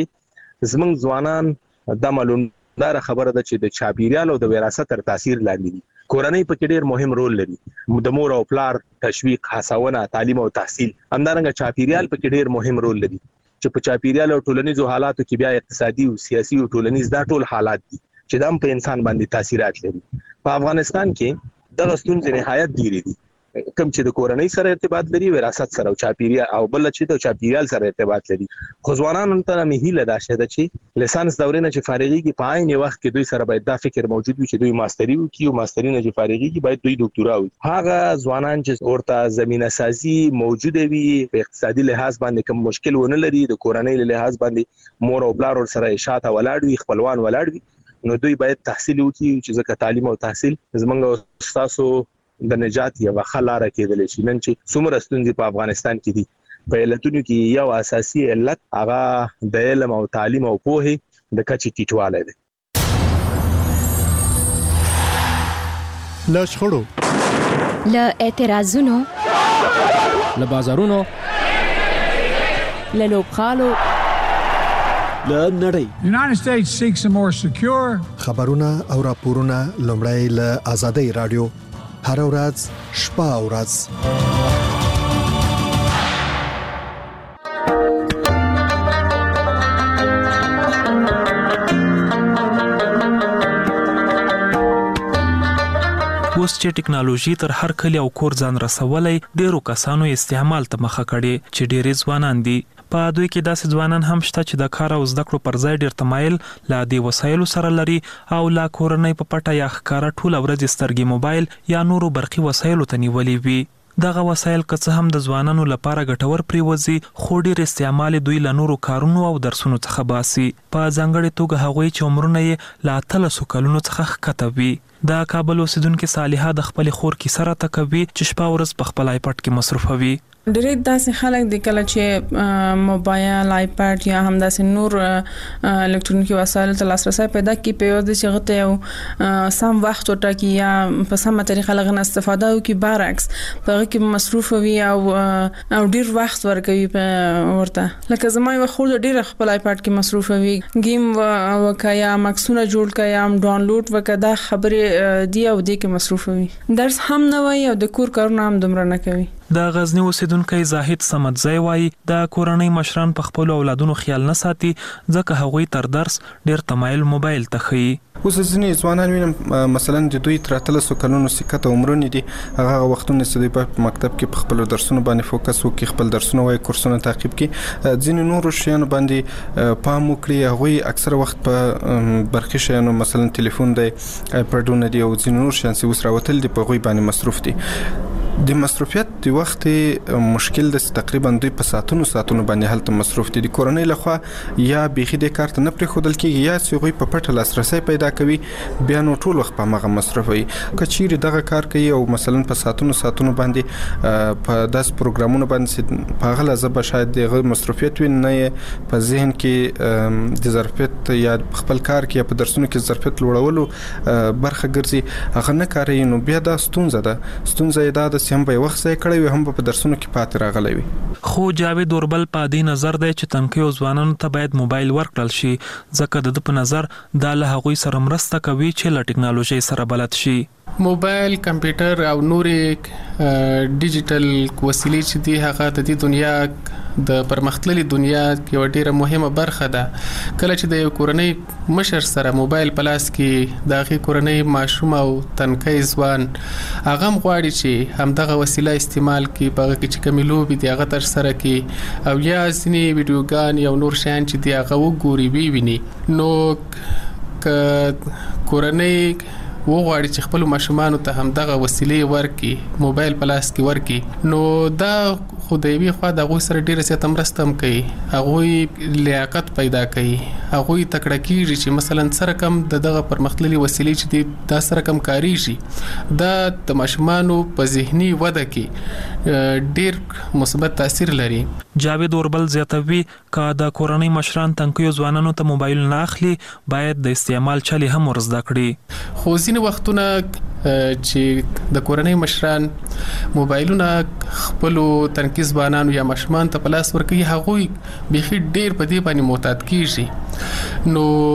S18: چې زمونږ ځوانان د معلوم دا خبره ده چې د چاپیریال او د وراثت تر تاثیر لاندې دي کورنۍ په کې ډېر مهم رول لري د مور او پلار تشویق هڅونه تعلیم او تحصیل همدارنګه چاپیریال په کې ډېر مهم رول لري چې په چاپیریال او ټولنیزو حالاتو کې بیا اقتصادي او سیاسي او ټولنیز دا ټول حالات دي چې دا په انسان باندې تاثیرات لري په افغانستان کې دغه ستونزې نهایت ډېرې دي کوم چې د کورنۍ سره ارتباط لري وراثت سره او چاپیریال او بل چې د چاپیریال سره ارتباط لري خو ځوانانو ته مې هیله ده چې لیسانس دورې نه چې فارغيږي په عین وخت کې دوی سره باید دا فکر موجود وي چې دوی ماستری وکړي او ماستری نه چې فارغيږي باید دوی ډاکټورا وکړي هغه ځوانان چې ورته زمينه سازي موجوده وي په اقتصادي لحاظ باندې کوم مشکل ونه لري د کورنۍ له لحاظ باندې مور او پلار سره شاته ولاړ وي خپلوان ولاړ وي نو دوی باید تحصیل وکړي چې ځکه تعلیم او تحصیل زمونږ استادو د نجات یو خلاره کېدل شي نن چې څومره ستونزې په افغانستان کې دي په علتونو کې یو اساسي علت هغه د علم او تعلیم او پوهې د کچې ټیټوالی دی
S3: له شخړو
S8: له اعتراضونو
S3: له بازارونو
S8: له لوبغالو
S3: له نړۍ
S9: United States seeks a more secure
S10: خبرونه او راپورونه لومړی له آزادۍ رادیو هر ورځ شپه او ورځ
S2: اوس چې ټکنالوژي تر هر کلی او کور ځان رسولای ډیرو کسانو استعمال ته مخه کړي چې ډېری ځوانان دي په دوی کې داسې ځوانان هم شته چې د کار او زده کړو پر ځای ډېر تمایل لا دې وسایلو سره لري او لا کورنۍ په پټه یا ښکاره ټوله ورځ سترګې موبایل یا نورو برقي وسایلو ته نیولې وي دغه وسایل که څه هم د ځوانانو لپاره ګټور پریوزي خو ډېر استعمال دوی له نورو کارونو او درسونو څخه باسي په ځانګړې توګه هغوی چې عمرونه یې له اتلسو کلونو څخه ښکته وي د کابل اوسیدونکې صالحه د خپلې خور کیسه راته کوي چې شپه ورځ په خپل آیپډ کې مصروفوي
S24: ډېر داسې خلک د کله چې موبایل آیپډ یا هم داسې نور الکترونیکي وسایل ته لاسرسي پیدا کړي په یو د شغته یو سم وخت ورټاکي یا په سمه طریقه لغنه استفاده وکړي برعکس په هغه کې مصروف وي او او ډېر وخت ورکوي په ورته لکه زما یو خور ډېر خپل آیپډ کې مصروف وي گیم وکیا مکسونه جوړ کیا هم ډاونلوډ وکړه خبره دی او دی کې مصروف وي درس هم نه وي او د کور کارونه هم دومره نه کوي
S2: د غزنی اوسیدونکو زاهد سمدزی وایي د کورنۍ مشران په خپل اولادونو خیال نه ساتي ځکه هغوی تر درس ډیر تمایل موبایل ته خي.
S8: اوس ځینې ځوانان وینم مثلا د دوی تر اتلسو کلونو سکته عمرونه دي، هغه وختونه چې دوی په مکتب کې په خپل درسونو باندې فوکس وکړي، خپل درسونه وایي، کورسونه تعقیب کړي، ځینې نورو شیانو باندې پام وکړي. هغوی اکثره وخت په برخي شیانو مثلا ټلیفون دی، آیپډونه دي او ځینې نور شیان چې اوس راوتل دي په هغوی باندې مصروف دي. د مصروفیت د وخت مشکل د تقریبا دوی په ساعتونو ساعتونو باندې هلته مصروف دي. د کورنۍ لخوا یا بيخي د کار ته نه پرېښودل کېږي یا چې هغوی په پټه لاسرسي پیدا کوي، بیا نو ټول وخت په هغه مصروف وي. که چیرې دغه کار کوي او مثلا په ساعتونو ساعتونو باندې په داس پروګرامونو باندې په هغه لحظه به شاید دغه مصروفیت وي، نه په ذهن کې د ظرفیت یا خپل کار کې یا په درسونو کې ظرفیت لوړولو برخه ګرځي، هغه نه کوي، نو بیا دا ستونزه ده. ستونزه یې دا ده چې هم به وخت ځای کړی وي، هم په درسونو کې پاتې راغلی وي.
S2: خو جاوید اوربل په دې نظر دی چې تنکیو ځوانانو ته باید موبایل ورکړل شي ځکه د په نظر دا له هغوی سره مرسته کوي چې له ټکنالوژي سره بلد شي.
S12: موبایل، کمپیوټر او نورې ډیجیټل وسیلې چې دي هغه د دې دنیا د پرمختللي دنیا یو ډیره مهمه برخه ده. کله چې د یو کورنۍ مشر سره موبایل په لاس کې د هغې کورنۍ ماشوم او تنکی ځوان هغه هم غواړي چې همدغه وسیله استعمال کړي، په هغه کې چې کومې لوبې دي هغه ترسره کړي او یا ځینې ویډیوګان یا نور شیان چې دي هغه وګوري وویني. نو که کورنۍ وغواړي چې خپل ماشومان ته هم دغه وسیلې ورکړي، موبایل په لاس کې ورکړي، نو دا خو د یوې خوا د هغوی سره ډیره زیاته مرسته هم کوي، هغوی لیاقت پیدا کوي، هغوی تکړه کېږي چې مثلا سره کم د دغه پرمختللي وسیلې چې دي دا سره کم کاریږي، دا د ماشومانو په ذهني وده کې ډیر مثبت تاثیر لري.
S2: جاوید اوربل زیاتوي که د کورنۍ مشران تنکیو ځوانانو ته موبایل نه اخلي باید د استعمال چلي هم ورزده کړي.
S12: خو ځینې وختونه چې د کورنۍ مشران موبایلونه خپلو تنکي ځوانانو یا ماشومان ته په لاس ورکوي، هغوی بیخي ډیر په دې باندې معتاد کېږي.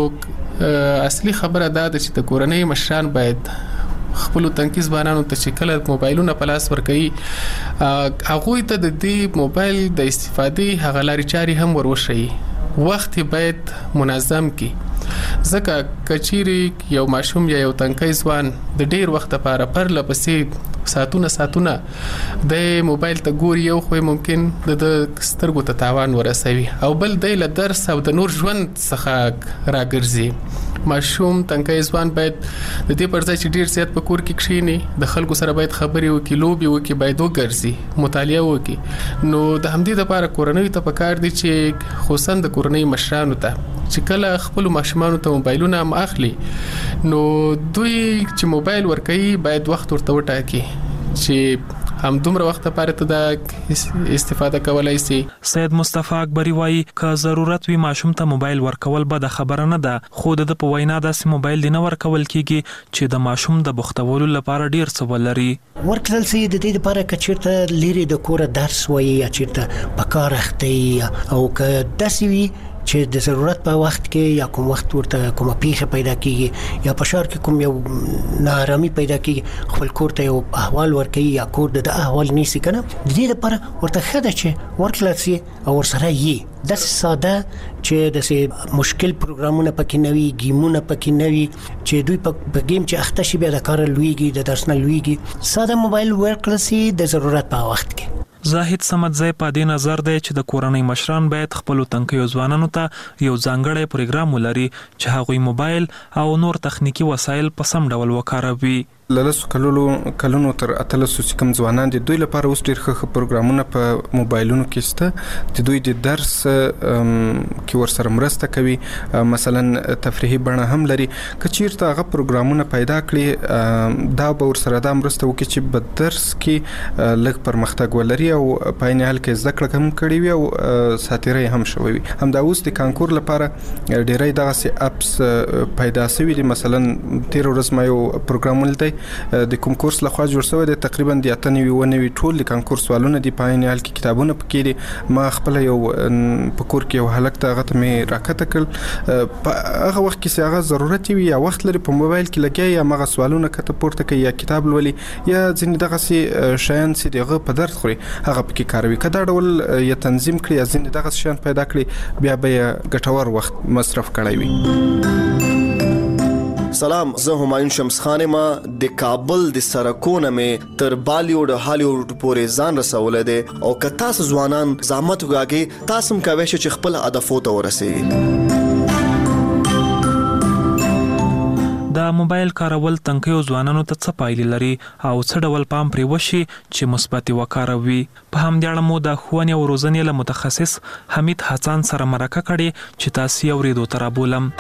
S12: نو اصلي خبره دا ده چې د کورنۍ مشران باید خپل تنکي ځوانانو ته چې کله موبایلونه په لاس ورکوي هغوی ته د دې موبایل د استفادې هغه لارې چارې هم وروښيي، وخت باید منظم کړي. ځکه کچيري یو ماشوم یا یو تنکی ځوان د ډیر وخت لپاره پرله پسې ساعتونه ساعتونه د موبایل ته ګوري، یو خو ممکن د سترګو ته تاوان ورسوي او بل د له درس او د نور ژوند څخه راګرځي. ماشوم تنکی ځوان باید د دې پر ځای چې ډیر زیات په کور کې کښیني، د خلکو سره باید خبرې وکړي، لوبې وکړي، باید وګرځي، مطالعه وکړي. نو د همدې لپاره کورنۍ ته پکار دي چې خصوصا د کورنۍ مشرانو ته چې کله خپل ماشومانو ته موبایلونه هم اخلي نو دوی چې موبایل ورکوي باید وخت ورته وټاکي چې هم دومره وخت لپاره ته د استفاده کولای شي.
S2: سید مصطفی اکبری وایي که ضرورت وي ماشوم ته موبایل ورکول به د خبره نه ده، خو د په وینا داسې موبایل دی نه ورکول کیږي چې د ماشوم د بوختولو لپاره ډیر څه ولري.
S13: ورکړل سي د دې لپاره کچیرته لري د کور درس وایي یا چیرته په کار اخته او که داسې وي چې د ضرورت په وخت کې یا کوم وخت ورته کومه پیښه پیدا کیږي یا په شهر کې کوم یو ناارامي پیدا کیږي، خپل کور ته یو احوال ورکوي یا کور د احوال نیسي کنه، د دې لپاره ورته ښه ده چې ورکړل سي او ورسره یې داسې ساده چې داسې مشکل پروګرامونه پکې نه وي، ګیمونه پکې نه وي چې دوی په ګیم چې اخته شي بیا د کار لویږي، د درس نه لویږي. ساده موبایل ورکړل سي د ضرورت په وخت کې.
S2: زاهد سمدزی په دې نظر دی چې د کورنۍ مشران باید خپل تنکیو ځوانانو ته یو ځانګړی پروګرام ولري چې هغوی موبایل او نور تخنیکی وسایل په سم ډول وکاروي.
S8: لاسو کلونو کلونو تر اتلسو چې کوم ځوانان دي دوی لپاره اوس ډېر ښه پروګرامونه په موبایلونو کې شته چې دوی د درس کې ورسره مرسته کوي، مثلا تفریحي بڼه هم لري. که چیرته هغه پروګرامونه پیدا کړي دا به ورسره دا مرسته وکړي چې په درس کې لږ پرمختګ ولري او په عین حال کې زده کړه هم کړي وي او ساتیري هم شوي وي. همدا اوس د کانکور لپاره ډېرې دغه اپس پیدا شوي دي. مثلا تیر ورځ ما یو پروګرام ولید د کوم کورس لخوا جوړ شوی دی تقریبا د اتنوي ونوي ټول د کانکور سوالونه دی په عین حال کې کتابونه پکې دي ما خپل یو په کور کې یو هلک ته هغه ته مې راکته کړ په هغه وخت کې هغه ضرورت وي یا وخت لري په موبایل کې لګي یا مغه سوالونه کته پورته کوي یا کتاب لولي یا ځینې دغه سي شیان چې دغه په درد خوري هغه پکې کاروي کدا ډول یا تنظیم کړی یا ځینې دغه شیان پیدا کړی بیا به ګټور وخت مصرف کړی وي.
S4: سلام، زه همایون شمس خان ما د کابل د سرکونه مې تر بالیوډ هالیوډ پورې ځان رسولې ده او که تاسو ځوانان زحمت وکړئ تاسو هم کوئ چې خپل هدفو ته ورسیږئ.
S2: د موبایل کارول تنکیو ځوانانو ته څه پایلې لري او څه ډول پام پرې وشي چې مثبت وکاروي. په همدې اړه مو د ښوونې او روزنې له متخصص حمید حسن سره مرکه کړې چې تاسو یې اورېدو ته رابولم.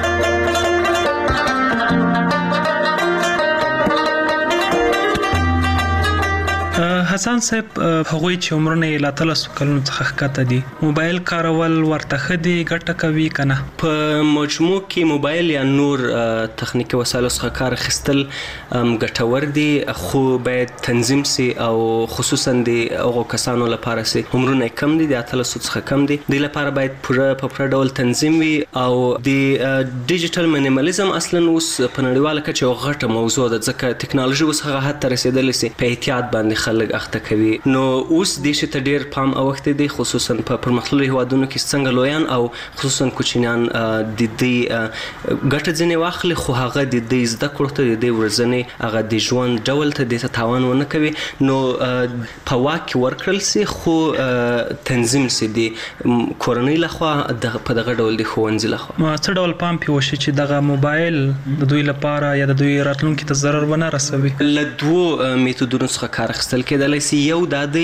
S2: حسن صاحب هغه چې عمرونه یې لا تلس کلونو څخه ښکته دي موبایل کارول ورته خدي ګټه کوي کنه؟
S23: په مجموع کې موبایل یا نور تخنیکی وسایلو څخه کار اخیستل ګټور دي خو باید تنظیم سي او خصوصا د هغو کسانو لپاره سي عمرونه کم دي د اتلس څخه کم دي د لپاره باید پوره په پوره ډول تنظیم وي او د ډیجیټل مینیمالیزم اصلا اوس په نړیواله کچه یو غټه موضوع ده ځکه ټکنالوژي اوس هغه حد ته رسیدلې سي په احتیاط باندې خلک اخته کوي نو اوس د شي ته ډیر پام اوخته دي خصوصا په پرمختللي هوادونو کې څنګه لویان او خصوصا کوچنیان د دې ګټه ځنې واخلي خو هغه د دې زده کړو ته د ورځنې هغه د ژوند ډول ته د تاوان ونه کوي نو په واکه ورکړل سي خو تنظیم سي دي کورنۍ لخوا د په دغه ډول د خوندې لخوا
S2: ما څه ډول پام پیوشي چې دغه موبایل د دوی لپاره یا د دوی راتلونکو ته ضرر ونه رسوي.
S23: له دوه میتودونو څخه کار اخیستل کېدلی سي یو دا دی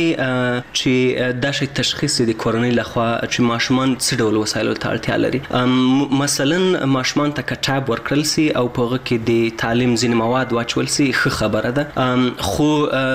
S23: چې دا شی تشخیص د کورنۍ لخوا چې ماشومان څه ډول وسایلو ته اړتیا لري مثلا ماشومان ته کتاب ورکړل سي او په هغه کې د تعلیم ځینې مواد واچول سي ښه خبره ده خو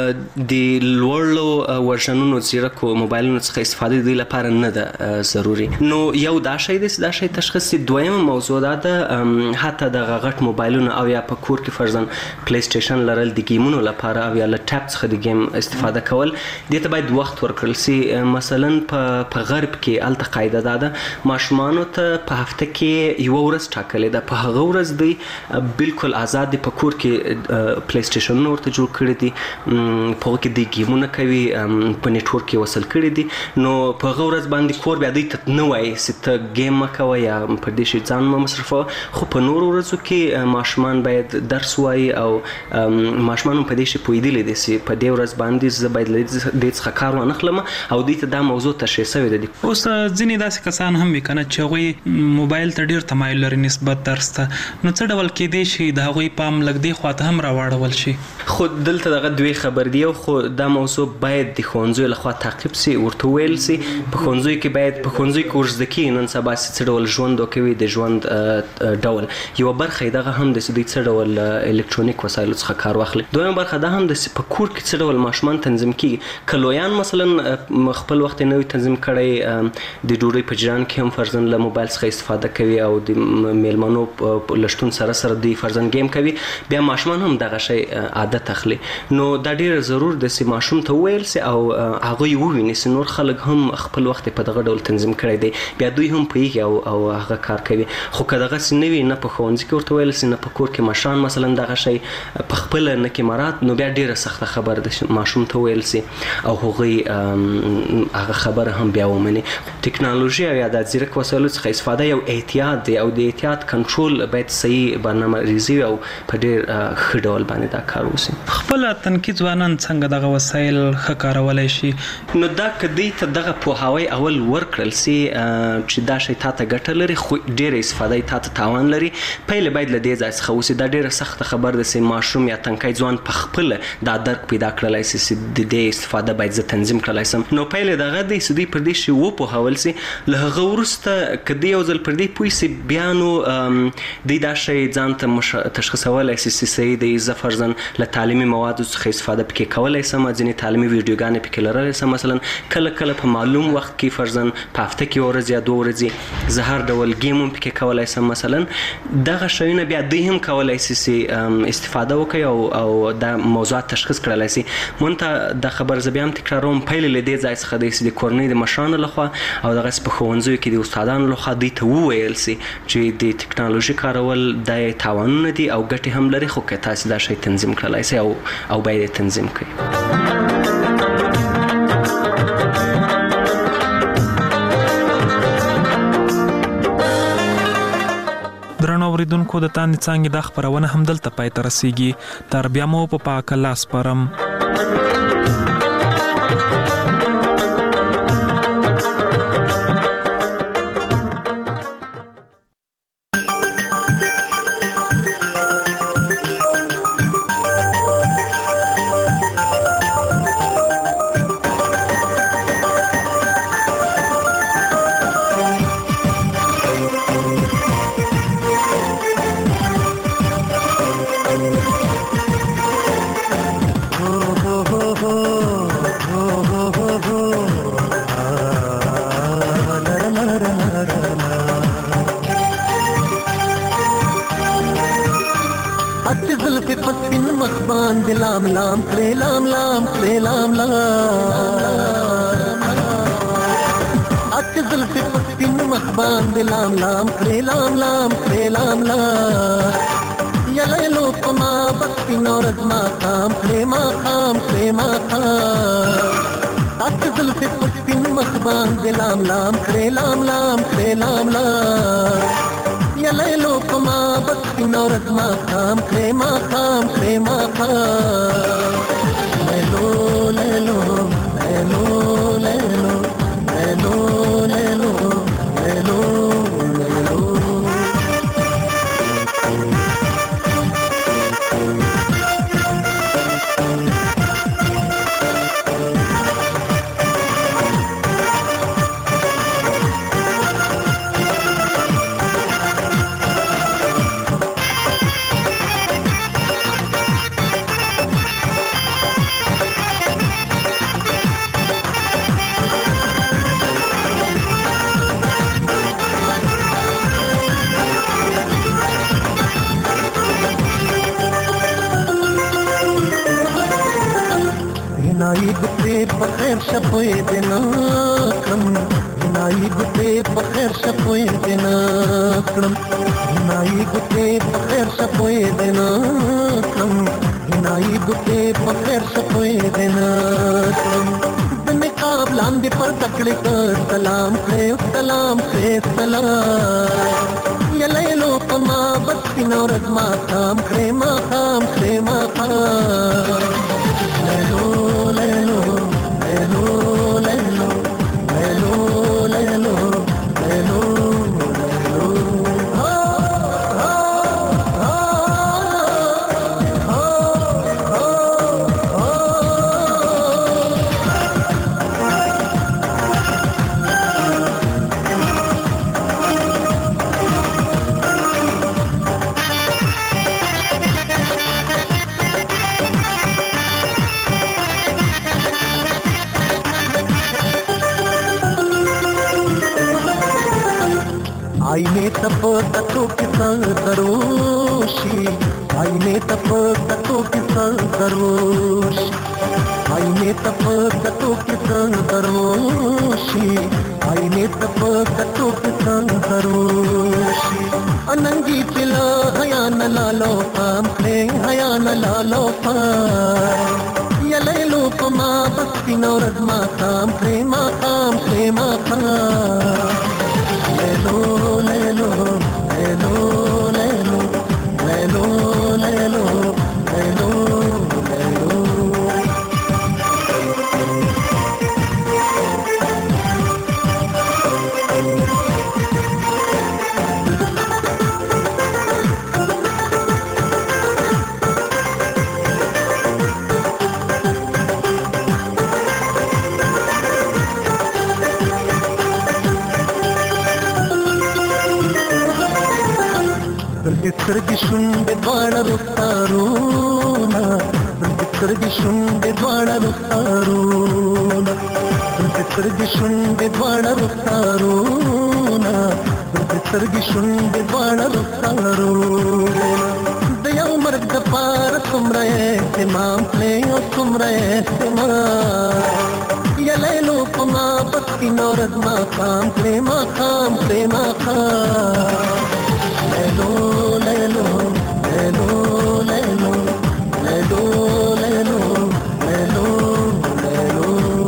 S23: د لوړو ورژنونو زیرکو موبایلونو څخه استفاده د لپاره نه ده ضروري نو یو دا شی دی دا شی تشخیص دویمه موضوع ده حتی د غټ موبایلونو او یا په کور کې فرضاً پلی سټیشن لرل د گیمونو لپاره او یا لټاپ څخه د گیم استفاده کول دې ته باید وخت ورکړل سي مثلا په په غرب کې الته قاعده ده ماشومانو ته په هفته کې یو ورځ ټاکلې ده په هغه ورځ دی بالکل آزاد دي په کور کې پلی سټیشن ورته جوړ کړی دي په هغه کې د گیمونه کوي په نتورک کې وصل کړی دي نو په هغه ورځ باندې کور بیا دې ته نه وایي چې ته گیم مکوه یا په دې شي ځان مه مصرفوه خو په نورو ورځو کې ماشومان باید درس وایي او ماشومان په دې شي پوهېدلی دي چې په دې ورځ باندې زه باید له دې څخه کار وانخلم او دې ته دا موضوع تشریح شوې ده.
S2: اوس ځینې داسې کسان هم وي کنه چې هغوی موبایل ته ډیر تمایل لري نسبت درس ته نو څه ډول کېدای شي د هغوی پام لږ دې خواته هم راواړول شي؟
S23: خو دلته دغه دوی خبر دی خو دا موضوع باید د ښوونځیو لخوا تعقیب سي ورته ویل سي په ښوونځیو کې باید په ښوونځیو کې ورزده کېږي نن سبا څه ډول ژوند وکوي د ژوند ډول یوه برخه یې دغه هم د دوی څه ډول الکترونیک وسایلو څخه کار واخلي دویمه برخه دا هم د په کور کې څه ډول ماشومان تنظیم کېږي که لویان مثلا خپل وخت یې نوی تنظیم کړی د ډوډۍ په جریان کې هم فرضاً له موبایل څخه استفاده کوي او د میلمنو لشتون سره سره دوی فرضاً گیم کوي بیا ماشومان هم دغه شی عادت اخلي نو دا ډیر ضرور د سي ماشوم ته ویل سي او هغه یې وویني چې نور خلک هم خپل وخت په دغه ډول تنظیم کړی دی بیا دوی هم پوهیږي او او هغه کار کوي خو که دغه سي نه وي نه په ښوونځي کې ورته ویل سي نه په کور کې مشران مثلا دغه شی په خپله نه کې مرات نو بیا ډیره سخته خبره ده ماشوم ته ویل سي او هغوی هغه خبره هم بیا ومني. ټکنالوژي او یا د ځیرک وسایلو څخه استفاده یو احتیاط دی او د احتیاط کنټرول باید صحیح برنامه ریزي او په ډیر ښه ډول باندې دا کار وشي.
S2: خپل تنکي ځوانان څنګه دغه وسایل ښه کارولای شي؟
S23: نو دا کدی ته دغه پوهاوی اول ورکړل سي چې دا شی تاسو ګټه لري خو ډیره استفاده تاسو تاوان لري پهله باید له دې ځای څخه وسی دا ډیره سخت خبر ده چې ماشوم یا تنکي ځوان په خپل دا درک پیدا کړلای سي د دې استفاده باید زه تنظیم کړلای سم. نو پایله دغه د سدي پر دې شی و په حواله سي له هغه ورسته کدی یو ځل پر دې پوي سي بیا نو د دا شی ځان ته تشخیصولای سي چې د زفرزن له تعلیمي موادو څخه استفاده پکې کولای سم، ځینې تعلیمي ویډیوګانې پکې لرلای سم، مثلا کله کله په معلوم وخت کې فرضاً په هفته کې ورځ یا دوه ورځې زه هر ډول گیم هم پکې کولای سم. مثلا دغه شیونه بیا دوی هم کولای سي استفاده وکړي او او د موضوعات تشخیص کړلای سي. مونته د خبر زه بیا هم تکراروم پایله له دې ځای څخه د کورنۍ د مشرانو لخوا او دغه په ښوونځیو کې د استادانو لخوا دوی ته وویل سي چې د ټکنالوژي کارول د تاوانونه دي او ګټې هم لري، خو که تاسو دا شی تنظیم کړلای سي او او باید تنظیم کړئ.
S2: درنو اوریدونکو د تاند څنګه د خبرونه هم دلته پای ته رسیږي. تر بیا مو په پاک لاس پرم.
S14: لام لام کړې لام لام کړې لام لام اچ زلفې په سپین مخ باندې لام لام کړې لام لام کړې لام لام یا لیلو په ما بسپین ورځ ماښام کړې ماښام کړې ماښام اچ زلفې په سپین مخ باندې لام لام کړې لام لام کړې لام لام یا لیلو په ما بسپین ورځ ماښام کړې ماښام کړې ماښام لیلو لیلو لیلو لیلو لیلو لیلو لیلو لیلو نائی گتے بخیر شپوئے دینا کم نائی گتے بخیر شپوئے دینا کم نائی گتے بخیر شپوئے دینا کم نائی گتے بخیر شپوئے دینا کم نقاب لاندے پر تکڑے کر سلام کرے سلام کرے سلام یا لیلو پما بستی نورد ماں خام کرے ماں خام کرے ماں خام لیلو لیلو لیلو لیلو لیلو لیلو لیلو आईने तप ततो किसान करोशी आईने तप ततो किसान करोशी आईने तप ततो किसान करोशी आईने तप ततो किसान करोशी अनंगी पिला हया न लालो काम करे हया न लालो काम या लेलो पमा बस्ती नौरद मा काम करे मा काम करे मा काम लेलो लेलो लेलो लेलो लेलो लेलो लेलो लेलो سترګې شونډې دواړه رخسارونه سترګې شونډې دواړه رخسارونه سترګې شونډې دواړه رخسارونه سترګې شونډې دواړه رخسارونه د یو مرګ د پاره څومره اهتمام کړې او څومره اهتمام یا لیلو په ما بسکې نورز ما خام کړې ما خام کړې ما خام لیلو لیلو لیلو لیلو لیلو لیلو لیلو لیلو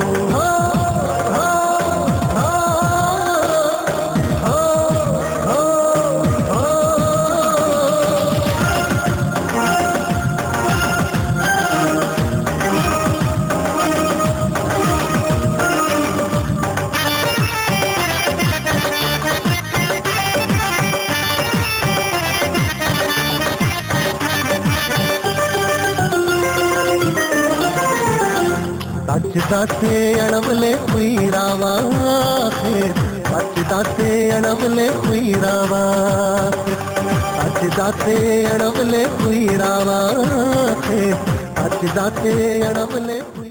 S14: दाते अणवले हुई रावा दाते अणवले हुई रावा दाते अणवले हुई रावा दाते अणवले